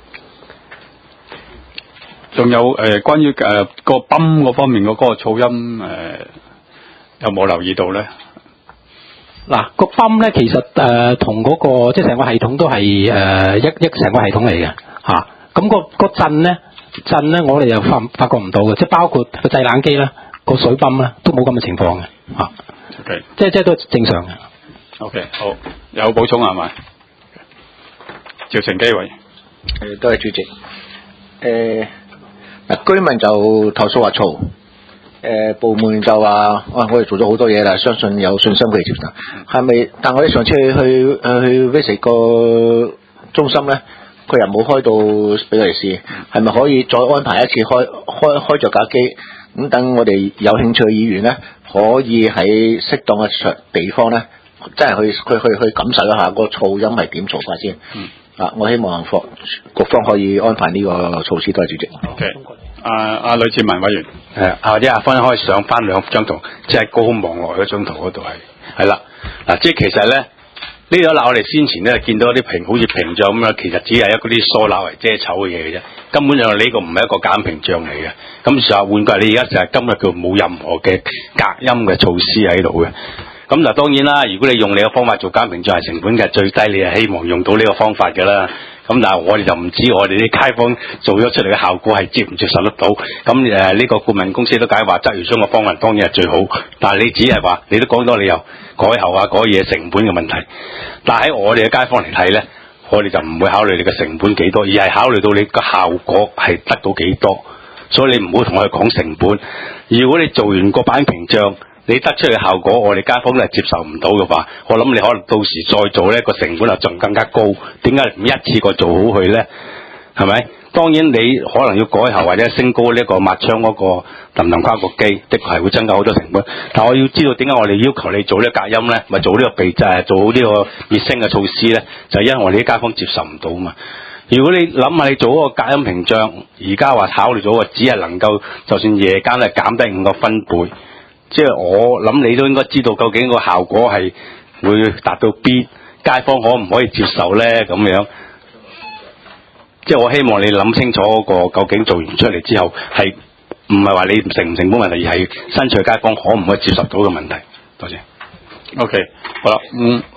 仲有關於個泵嗰方面嗰個噪音有冇留意到咧？ 嗱個泵咧，其實同嗰個即係成個系統都係一成個系統嚟嘅嚇。咁個震咧，我哋又發覺唔到嘅，即係包括個製冷機啦。個水泵咧都冇咁嘅情況嘅嚇，OK，即係都正常嘅。 OK， 好，有補充係咪？趙成基委多謝主席。居民就投訴話嘈，部門就話我哋做咗好多嘢啦，相信有信心佢哋接受。係咪？但我哋上次去 visit 個中心咧，佢又冇開到俾我哋試，係咪可以再安排一次開著架機？咁等我哋有興趣嘅議員咧，可以喺適當嘅地方咧，真係去感受一下個噪音係點嘈法先。我希望局方可以安排呢個措施。多謝主席。 OK， 阿呂志文委員， 或者阿芬可以上翻兩張圖，即係高空望落嗰張圖嗰度係啦。嗱，即係其實咧呢度我哋先前咧見到啲好似屏障咁樣，其實只係一嗰啲疏漏嚟遮醜嘅嘢嘅啫。根本上呢個唔係一個減屏障嚟嘅。咁實話換句，你而家就係今日叫冇任何嘅隔音嘅措施喺度嘅。咁嗱當然啦，如果你用你嘅方法做減屏障係成本嘅最低，你係希望用到呢個方法嘅啦。咁但係我哋就唔知我哋啲街坊做咗出嚟嘅效果係接唔接受得到。咁呢個顧問公司都解話，質疑商嘅方案當然係最好，但係你只係話你都講咗你又改後啊改嘢成本嘅問題。但係喺我哋嘅街坊嚟睇咧，我哋就唔會考慮你嘅成本幾多，而係考慮到你個效果係得到幾多。所以你唔好同我哋講成本。如果你做完個板屏障，你得出嘅效果，我哋街坊都係接受唔到嘅話，我諗你可能到時再做呢個成本就仲更加高。點解唔一次過做好佢呢？ 係咪？當然你可能要改後或者升高呢個抹窗嗰個淋跨焗機，的確係會增加好多成本。但我要知道點解我哋要求你做呢個隔音咧，咪做呢個做好呢個滅聲嘅措施咧，就係因為我哋啲街坊接受唔到嘛。如果你諗下你做嗰個隔音屏障，而家話考慮咗只係能夠就算夜間係減低5個分貝，即係我諗你都應該知道究竟個效果係會達到邊，街坊可唔可以接受咧咁樣？即係我希望你諗清楚嗰個究竟做完出嚟之後係唔係話你成唔成本問題，而係新出嘅街坊可唔可以接受到嘅問題。多謝。OK， 好啦，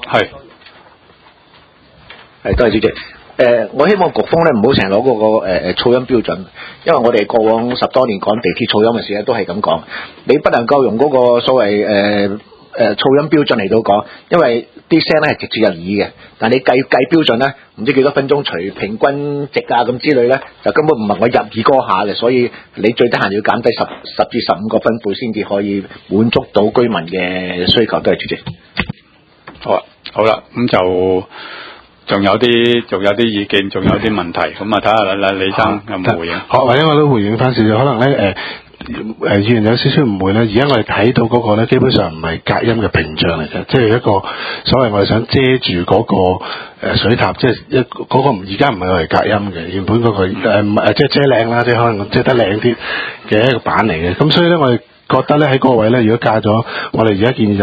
係多謝主席。我希望局方咧唔好成日攞嗰個噪音標準，因為我哋過往10多年講地鐵噪音嘅時咧都係咁講，你不能夠用嗰個所謂噪音標準嚟到講，因為啲聲咧係直接入耳嘅，但你計標準咧唔知幾多分鐘除平均值啊咁之類咧，就根本唔係我入耳嗰下嘅，所以你最得閒要減低10至15個分貝先至可以滿足到居民嘅需求。都係主席。 好啦，咁就。仲有啲意見，仲有啲問題，咁啊睇下李生有冇回應？ 好，或者我都回應翻少少，可能咧議員有少少誤會咧。而家我哋睇到嗰個咧，基本上唔係隔音嘅屏障嚟嘅，即係一個所謂我哋想遮住嗰個水塔，即係嗰個而家唔係我哋隔音嘅，原本嗰個即係遮靚啦，即係可能遮得靚啲嘅一個板嚟嘅。咁所以咧，我哋覺得咧喺嗰個位咧，如果加咗我哋而家建議就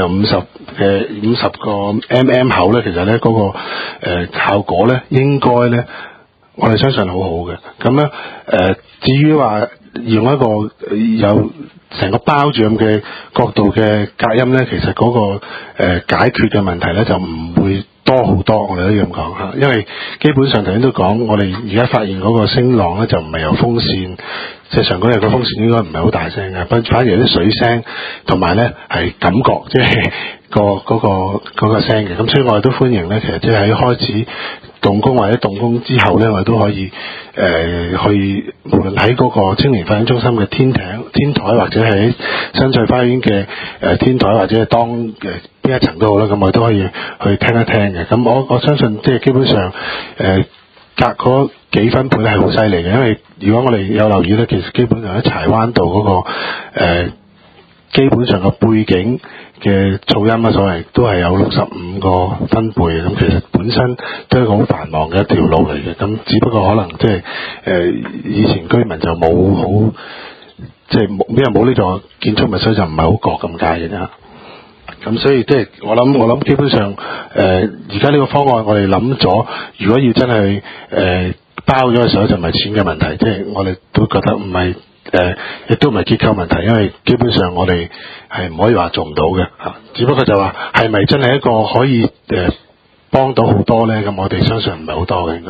50個 mm 口咧，其實咧嗰個效果咧應該咧，我哋相信好好嘅。咁咧至於話用一個有成個包住咁嘅角度嘅隔音咧，其實嗰個解決嘅問題咧就唔會多好多，我哋都要咁講嚇，因為基本上頭先都講，我哋而家發現嗰個聲浪咧就唔係由風扇。即係上嗰日個風扇應該唔係好大聲嘅，反而有啲水聲，同埋咧係感覺，即係嗰個聲嘅。咁所以我哋都歡迎咧，其實即係喺開始動工或者動工之後咧，我哋都可以去無論喺嗰個青年發展中心嘅天台，或者喺新翠花園嘅天台，或者係當邊一層都好啦，咁我哋都可以去聽一聽嘅。咁我相信即係基本上隔嗰幾分貝咧係好犀利嘅，因為如果我哋有留意咧，其實基本上喺柴灣道嗰個基本上個背景嘅噪音啊，所謂都係有65個分貝，咁其實本身都係一個好繁忙嘅一條路嚟嘅，咁只不過可能即係以前居民就冇好即係因為冇呢座建築物，所以就唔係好覺咁解嘅啫。咁所以即係我諗基本上而家呢個方案我哋諗咗，如果要真係包咗嘅時候就唔係錢嘅問題，即係我哋都覺得唔係亦都唔係結構問題，因為基本上我哋係唔可以話做唔到嘅嚇，只不過就話係咪真係一個可以幫到好多咧？咁我哋相信唔係好多嘅應該。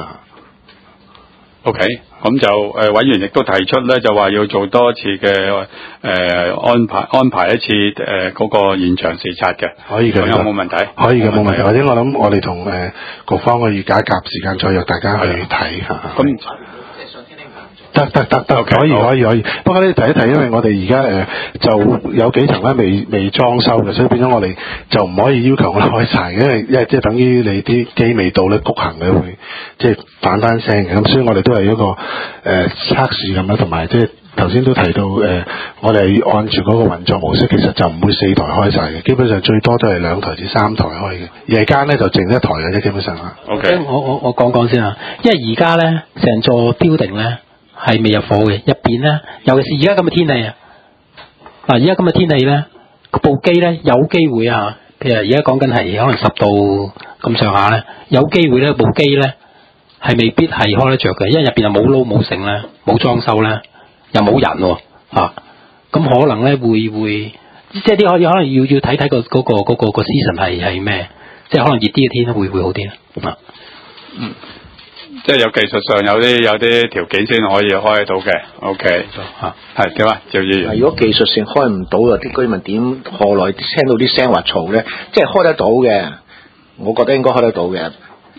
OK， 咁就委員亦都提出咧，就話要做多一次嘅安排一次嗰個現場視察嘅， 可以嘅， 有冇問題？ 可以嘅，冇問題。或者我諗我哋同局方可以夾時間再約大家去睇下。咁得，可以。不過咧提一提，因為我哋而家就有幾層咧未裝修嘅，所以變咗我哋就唔可以要求我哋開晒嘅，因為即係等於你啲機未到咧，局行嘅會即係反翻聲嘅。咁所以我哋都係一個測試咁啦，同埋即係頭先都提到我哋按住嗰個運作模式，其實就唔會4台開晒嘅，基本上最多都係2台至3台開嘅，夜間咧就剩1台嘅啫，基本上啊。 OK， 我講先啊，因為而家咧成座 building 咧係未入伙嘅，入邊咧，尤其是而家咁嘅天氣啊，嗱而家咁嘅天氣咧，部機咧有機會啊，譬如而家講緊係可能10度咁上下咧，有機會咧部機咧係未必係開得着嘅，因為入邊又冇撈冇剩咧，冇裝修咧，又冇人喎嚇，咁可能咧會即係啲可能要睇睇個 season 係咩，即係可能熱啲嘅天會好啲啊。 即係有技術上有啲條件先可以開得到嘅。OK， 係點啊？趙議員， 如果技術性開唔到啊，啲居民點何來聽到啲聲話嘈咧？即係開得到嘅，我覺得應該開得到嘅。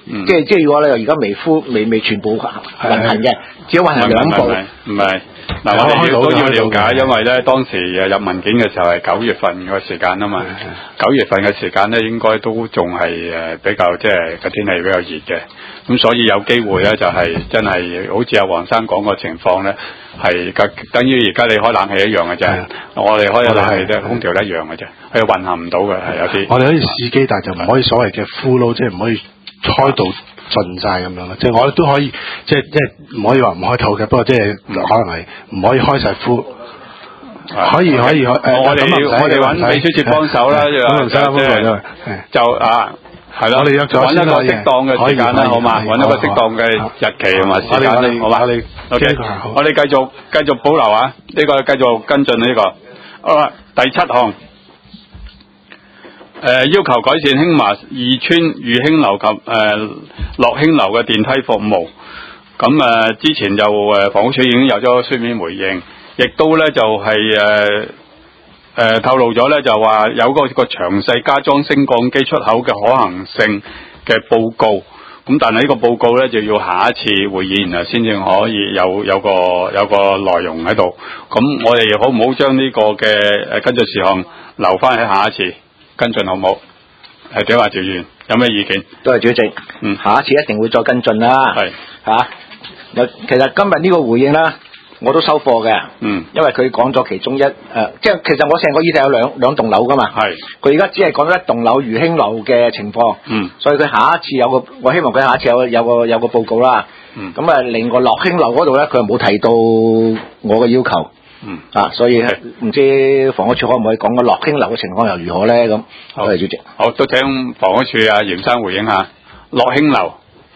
即係如果咧，而家未全部運行嘅，只係運行2部。 唔係。嗱，我哋都要了解，因為咧當時入文件嘅時候係9月份個時間啊嘛，9月份嘅時間咧應該都仲係比較即係個天氣比較熱嘅，咁所以有機會咧就係真係好似阿黃生講個情況咧，係等於而家你開冷氣一樣嘅啫，我哋開冷氣咧空調一樣嘅啫，佢運行唔到嘅係有啲。 我哋可以試機，但係就唔可以所謂嘅 full load，即係唔可以開到盡晒咁樣咯，即係我哋都可以，即係唔可以話唔開透嘅，不過即係可能係唔可以開晒 full。可以，我哋揾秘書處幫手啦，就係咯，我哋約咗揾一個適當嘅時間啦，好嘛？揾一個適當嘅日期同埋時間啦，好嘛？OK，我哋繼續保留啊，呢個繼續跟進呢個。第7項。要求改善興華2村裕興樓及樂興樓嘅電梯服務。咁之前就房屋署已經有咗書面回應，亦都咧就係透露咗咧就話有個詳細加裝升降機出口嘅可行性嘅報告。咁但係呢個報告咧就要下一次會議，然後先至可以有個內容喺度。咁我哋好唔好將呢個嘅跟進事項留翻喺下一次跟進好唔好？係點話？趙議員有咩意見？ 都係主席，下一次一定會再跟進啦。係其實今日呢個回應啦，我都收貨嘅。因為佢講咗其中即係其實我成個議題有兩棟樓噶嘛。係。佢而家只係講咗一棟樓裕興樓嘅情況。所以佢下一次我希望佢下一次有個報告啦。咁啊，另外樂興樓嗰度咧，佢又冇提到我嘅要求。所以唔知房屋署可唔可以講個樂興樓嘅情況又如何咧？咁，多謝主席。 好，都請房屋署嚴生回應下樂興樓。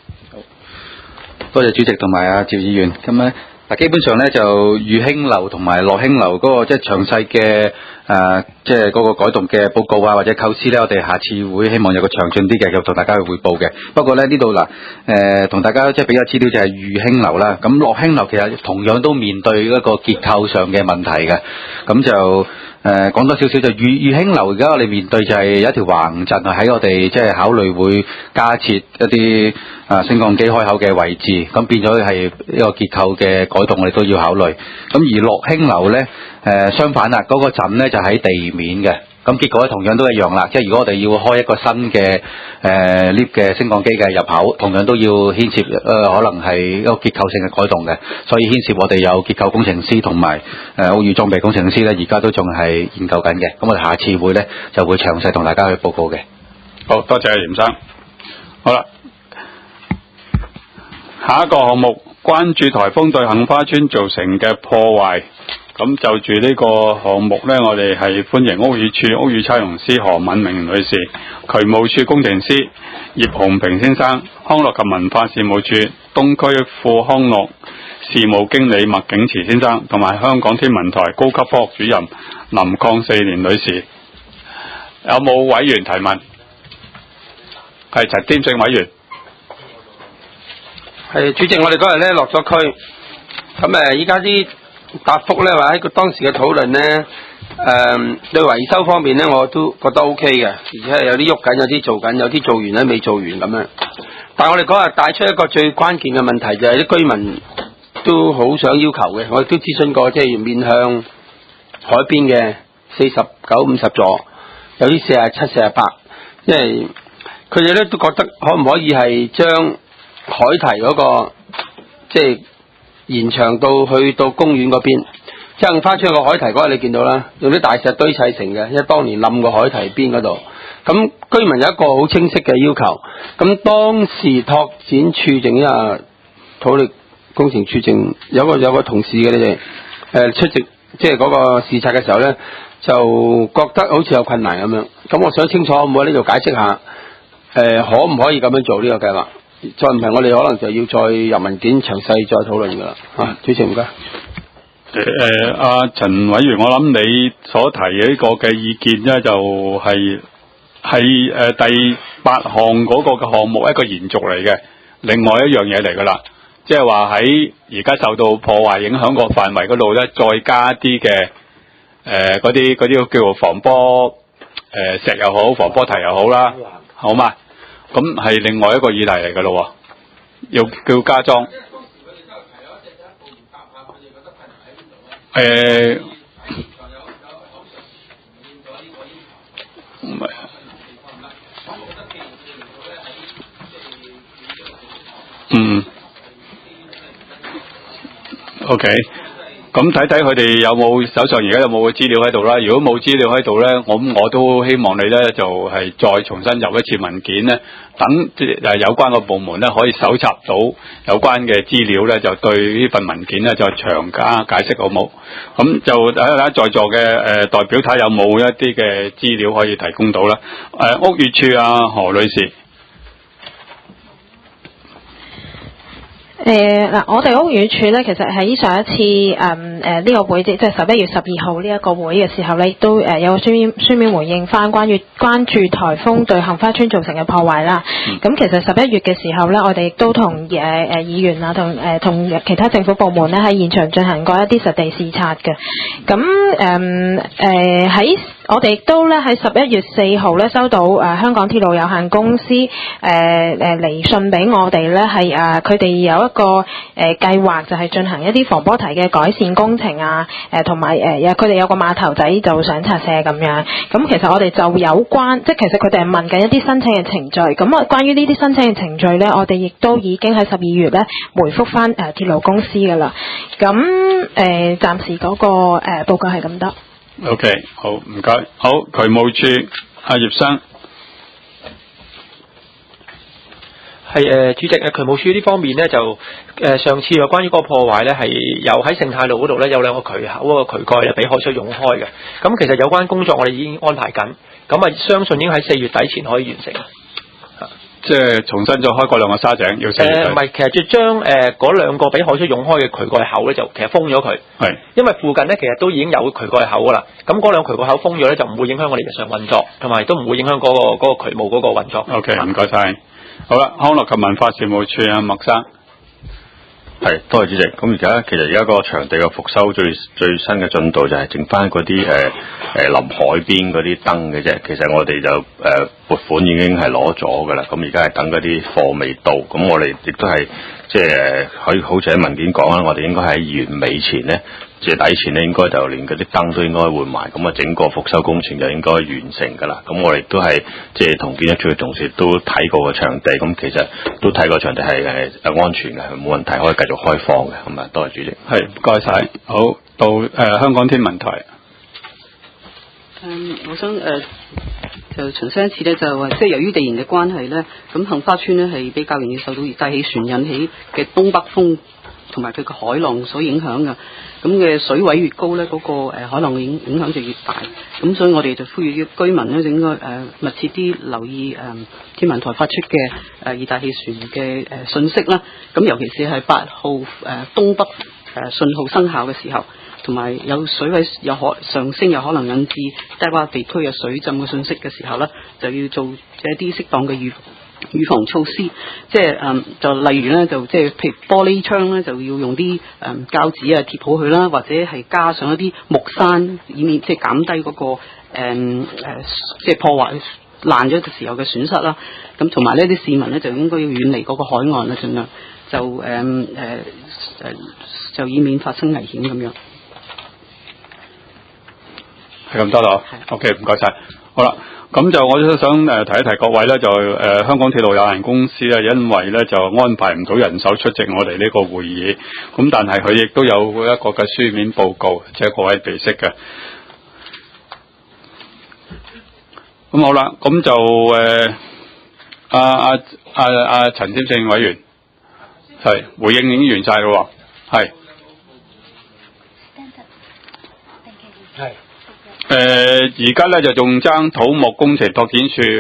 多謝主席同埋趙議員。咁咧，基本上咧就裕興樓同埋樂興樓嗰個即係詳細嘅即係嗰個改動嘅報告啊，或者構思咧，我哋下次會希望有個詳盡啲嘅，同大家去匯報嘅。不過咧呢度同大家即係俾個資料就係裕興樓啦。咁樂興樓其實同樣都面對一個結構上嘅問題嘅。咁就講多少少就裕興樓而家我哋面對就係有一條橫陣喺我哋即係考慮會加設一啲升降機開口嘅位置，咁變咗係一個結構嘅改動，我哋都要考慮。咁而樂興樓咧相反啦，嗰個陣咧就喺地面嘅。咁結果咧同樣都一樣啦，即係如果我哋要開一個新嘅lift 嘅升降機嘅入口，同樣都要牽涉可能係一個結構性嘅改動嘅，所以牽涉我哋有結構工程師同埋屋宇裝備工程師咧，而家都仲係研究緊嘅。咁我哋下次會咧就會詳細同大家去報告嘅。 好多謝嚴生。好啦，下一個項目關注颱風對杏花村造成嘅破壞。咁就住呢個項目呢，我哋係歡迎屋宇署屋宇測量師何敏明女士、渠務署工程師葉鴻平先生、康樂及文化事務處東區副康樂事務經理麥景慈先生，同埋香港天文台高級科學主任林鄺四年女士。有冇委員提問？係陳添正委員。 係主席，我哋嗰日呢落咗區，咁依家啲答覆咧，或者當時嘅討論咧，對維修方面咧，我都覺得 OK 嘅，而且係有啲喐緊，有啲做緊，有啲做完咧未做完咁樣。但係我哋嗰日帶出一個最關鍵嘅問題，就係啲居民都好想要求嘅，我亦都諮詢過，即係面向海邊嘅49、50座，有啲47、48，因為佢哋咧都覺得可唔可以係將海堤嗰個即係延長到去到公園嗰邊，即係杏花村個海堤嗰日你見到啦，用啲大石堆砌成嘅，因為當年冧個海堤邊嗰度。咁居民有一個好清晰嘅要求，咁當時拓展處正啊土力工程處正有個同事嘅你哋出席即係嗰個視察嘅時候咧，就覺得好似有困難咁樣。咁我想清楚可唔可以呢度解釋下，可唔可以咁樣做呢個計劃？再唔係我哋可能就要再入文件詳細再討論噶啦。主席唔該。 阿陳委員，我諗你所提嘅呢個嘅意見咧，就係第8項嗰個嘅項目一個延續嚟嘅，另外一樣嘢嚟噶啦，即係話喺而家受到破壞影響個範圍嗰度咧，再加啲嘅嗰啲叫做防波石又好，防波堤又好啦，好嘛？ 咁係另外一個議題嚟㗎咯，要叫加裝。唔係。OK， 咁睇睇佢哋有冇手上而家有冇資料喺度啦。如果冇資料喺度咧，我都希望你咧就係再重新入一次文件咧，等有關嘅部門咧可以搜集到有關嘅資料咧，就對呢份文件咧就詳加解釋好冇？咁就睇下在座嘅代表睇有冇一啲嘅資料可以提供到啦。屋宇署啊，何女士。 我哋屋宇署咧，其實喺上一次呢個會，即係11月12號呢一個會嘅時候咧，都有書面回應翻關注颱風對杏花村造成嘅破壞啦。咁其實11月嘅時候咧，我哋亦都同議員啊，同其他政府部門咧喺現場進行過一啲實地視察嘅。咁喺我哋亦都咧喺11月4號咧收到香港鐵路有限公司嚟信俾我哋咧，係佢哋有一個計劃，就係進行一啲防波堤嘅改善工程啊，同埋佢哋有個碼頭仔就想拆卸咁樣。咁其實我哋就有關，即係其實佢哋係問緊一啲申請嘅程序。咁啊，關於呢啲申請嘅程序咧，我哋亦都已經喺12月咧回覆翻鐵路公司㗎啦。咁暫時嗰個報告係咁多。 OK， 好，唔該。好，渠務處阿葉生。 係主席，渠務署呢方面咧就上次有關於嗰個破壞咧係有喺聖泰路嗰度咧有兩個渠口嗰個渠蓋咧俾海水湧開嘅。咁其實有關工作我哋已經安排緊，咁啊相信已經喺4月底前可以完成。 即係重新再開嗰兩個沙井，要4月底。 唔係，其實就將嗰兩個俾海水湧開嘅渠蓋口咧，就其實封咗佢。係。因為附近咧其實都已經有渠蓋口噶啦，咁嗰兩個渠蓋口封咗咧，就唔會影響我哋日常運作，同埋都唔會影響嗰個渠務嗰個運作。 OK， 唔該晒。好啦，康樂及文化事務處啊，麥生。 係，多謝主席。咁其實而家個場地嘅復修最新嘅進度就係剩翻嗰啲臨海邊嗰啲燈嘅啫。其實我哋就撥款已經係攞咗㗎啦。咁而家係等嗰啲貨未到。咁我哋亦都係即係可以好似喺文件講啦，我哋應該喺2月尾前咧，即係底前咧，應該就連嗰啲燈都應該換埋。咁啊，整個復修工程就應該完成㗎啦。咁我哋都係即係同建築署嘅同事都睇過個場地。咁其實都睇過場地係安全嘅，冇問題，可以繼續開放嘅。咁啊，多謝主席。 係，唔該晒。好，到香港天文台。 我想就重申一次咧，就話即係由於地形嘅關係咧，咁杏花村咧係比較容易受到熱帶氣旋引起嘅東北風同埋佢嘅海浪所影響嘅。咁嘅水位越高咧，嗰個海浪嘅影響就越大。咁所以我哋就呼籲啲居民咧，應該密切啲留意天文台發出嘅熱帶氣旋嘅信息啦。咁尤其是係8號東北信號生效嘅時候，同埋有水位上升，有可能引致低洼地區嘅水浸嘅信息嘅時候咧，就要做一啲適當嘅預防措施。即係就例如咧，就即係譬如玻璃窗咧，就要用啲膠紙啊貼好佢啦，或者係加上一啲木栓，以免即係減低嗰個即係破壞爛咗嘅時候嘅損失啦。咁同埋呢啲市民咧就應該要遠離嗰個海岸啦，盡量就以免發生危險咁樣。 係咁多啦。OK， 唔該晒。好啦，咁就我都想提一提各位咧，就香港鐵路有限公司咧，因為咧就安排唔到人手出席我哋呢個會議，咁但係佢亦都有一個嘅書面報告，即係各位備悉嘅。咁好啦，咁就陳先生委員係回應已經完晒咯，係。而家咧就仲爭土木工程拓展處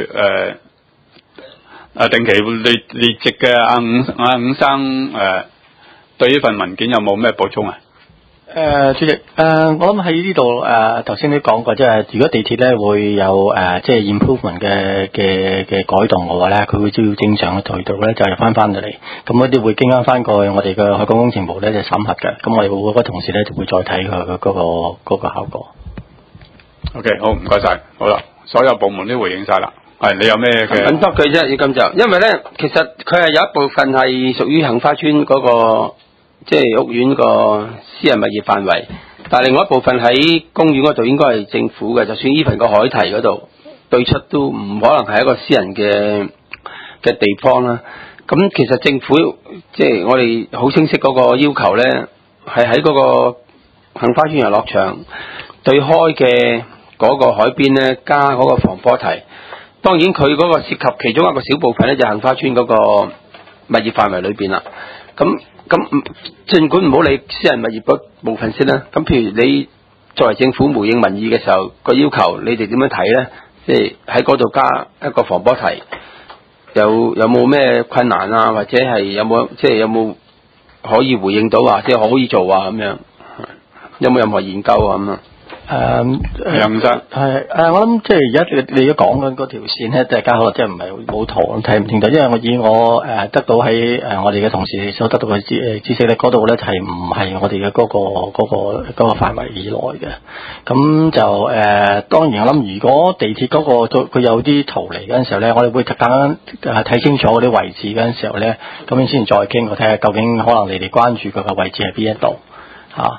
定期列席嘅阿伍生對呢份文件有冇咩補充啊？ 主席，我諗喺呢度頭先都講過，即係如果地鐵咧會有即係 improvement 嘅改動嘅話咧，佢會照正常嘅渠道咧就入翻嚟，咁嗰啲會經翻過我哋嘅海港工程部咧就審核嘅，咁我哋嗰個同事咧就會再睇佢嗰個效果。 OK， 好，唔該晒，好啦，所有部門都回應晒啦。 係你有咩嘅？ 講多句啫，要咁就，因為咧，其實佢係有一部分係屬於杏花村嗰、個即係屋苑個私人物業範圍，但係另外一部分喺公園嗰度應該係政府嘅，就算依份個海堤嗰度對出都唔可能係一個私人嘅地方啦。咁其實政府即係我哋好清晰嗰個要求咧，係喺嗰個杏花村遊樂場對開嘅嗰個海邊咧加嗰個防波堤。當然佢嗰個涉及其中一個小部分咧，就杏花村嗰個物業範圍裏邊啦。咁儘管唔好理私人物業嗰部分先啦。咁譬如你作為政府回應民意嘅時候，個要求你哋點樣睇咧？即係喺嗰度加一個防波堤，有冇咩困難啊？或者係有冇可以回應到啊？即係可以做啊咁樣，有冇任何研究啊咁啊？ 楊生係我諗即係而家你而家講緊嗰條線咧，大家可能真係唔係冇圖睇唔清楚，因為我得到喺我哋嘅同事所得到嘅知識咧，嗰度咧就係唔係我哋嘅嗰個範圍以內嘅。咁就當然我諗，如果地鐵嗰個佢有啲圖嚟嗰陣時候咧，我哋會特登睇清楚嗰啲位置嗰陣時候咧，咁樣先再傾，我睇下究竟可能你哋關注佢嘅位置係邊一度嚇。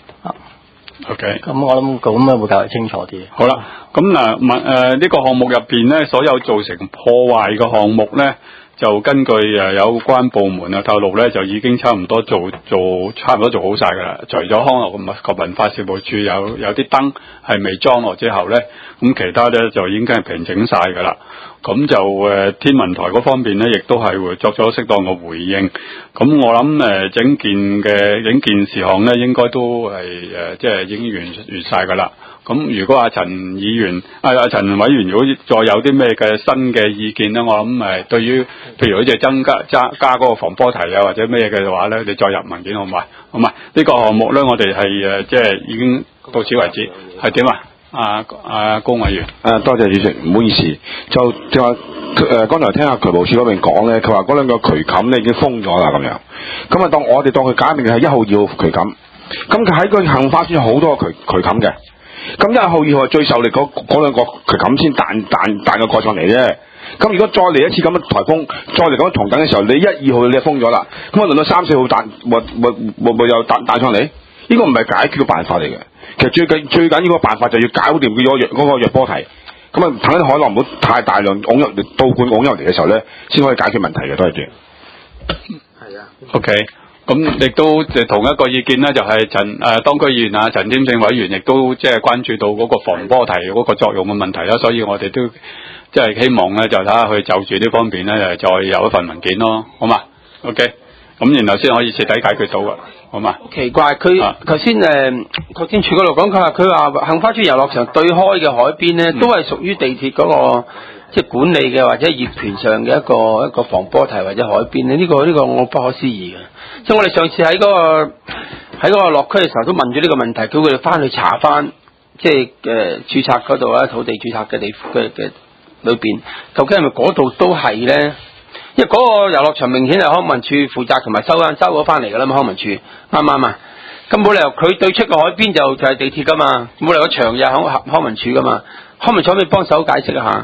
OK， 咁我諗咁會較為清楚啲。 好啦，咁呢個項目入邊咧，所有造成破壞嘅項目咧，就根據有關部門透露咧，就已經差唔多做好晒噶啦。除咗康樂及文化事務處有啲燈係未裝落之後咧，咁其他咧就已經係平整晒噶啦。咁就天文台嗰方面咧，亦都係會作咗適當嘅回應。咁我諗整件事項咧，應該都係即係已經完晒噶啦。咁如果阿陳議員、陳委員，如果再有啲咩嘅新嘅意見咧，我諗對於譬如好似增加嗰個防波堤啊，或者咩嘅話咧，你再入文件好唔好？好嘛？呢個項目咧，我哋係即係已經到此為止，係點啊？高委員， 多謝主席，唔好意思，就話剛才聽下渠務署嗰邊講咧，佢話嗰兩個渠冚咧已經封咗啦咁樣，咁啊我哋當佢假定係1號2號渠冚，咁佢喺個杏花村有好多個渠冚嘅，咁1號2號係最受力嗰兩個渠冚先彈個蓋上嚟啫。咁如果再嚟一次咁嘅颱風，再嚟咁嘅同等嘅時候，你1、2號你就封咗啦，咁啊輪到3、4號會又彈上嚟？呢個唔係解決嘅辦法嚟嘅。其實最緊要個辦法就要搞掂嗰個弱波堤，咁啊等啲海浪唔好太大量倒灌湧入嚟嘅時候咧，先可以解決問題嘅。多謝主席。 係啊。OK， 咁亦都同一個意見咧，就係當區議員陳添正委員亦都即係關注到嗰個防波堤嗰個作用嘅問題啦，所以我哋都即係希望咧就睇下佢就住呢方面咧再有一份文件咯，好嘛 ？OK， 咁然後先可以徹底解決到㗎。好嘛？ 奇怪，佢頭先擴建處嗰度講，佢話杏花村遊樂場對開嘅海邊咧，都係屬於地鐵嗰個即係管理嘅或者業權上嘅一個防波堤或者海邊咧。呢個我不可思議嘅。即係我哋上次喺嗰個落區嘅時候都問咗呢個問題，叫佢哋翻去查翻，即係註冊嗰度土地註冊嘅嘅裏邊，究竟係咪嗰度都係咧？因為嗰個遊樂場明顯係康文署負責同埋收咗翻嚟㗎啦嘛，康文署啱啱啊？咁冇理由佢對出個海邊就係地鐵㗎嘛，冇理由個場又係康文署㗎嘛，康文署可唔可以幫手解釋一下？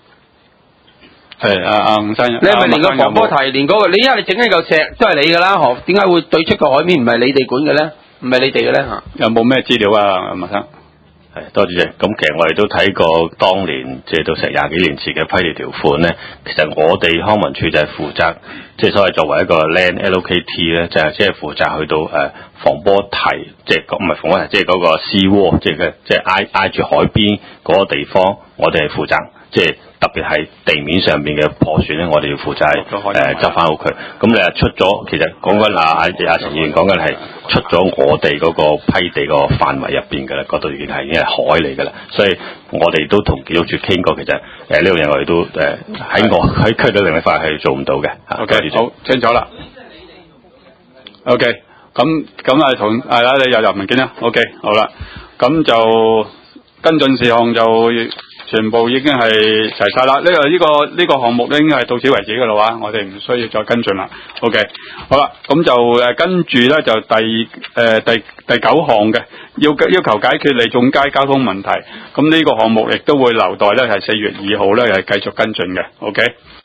係吳生， 你係咪連個防波堤連嗰個？你因為你整一嚿石都係你㗎啦，點解會對出個海邊唔係你哋管嘅咧？唔係你哋嘅咧嚇？ 有冇咩資料啊，吳生？ 係，多謝主席。咁其實我哋都睇過當年即係到成20幾年前嘅批地條款咧。其實我哋康文署就係負責，即係所謂作為一個 land LKT 咧，就係即係負責去到防波堤，即係唔係防波堤，即係嗰個 sea wall，即係挨住海邊嗰個地方，我哋係負責，即係特別係地面上面嘅破損咧，我哋要負責執翻好佢。咁你係出咗，其實講緊阿陳議員講緊係出咗我哋嗰個批地個範圍入邊㗎啦，嗰度已經係海嚟㗎啦。所以我哋都同建築署傾過，其實呢樣嘢我哋都喺區域能力法係做唔到嘅。 OK， 好清楚啦。OK， 咁同係啦，你又入文件啦。OK， 好啦，咁就跟進事項就全部已經係齊晒啦。呢個項目咧已經係到此為止噶啦話，我哋唔需要再跟進啦。OK， 好啦，咁就跟住咧就第9項嘅要求解決利總街交通問題。咁呢個項目亦都會留待咧係4月2號咧係繼續跟進嘅。OK。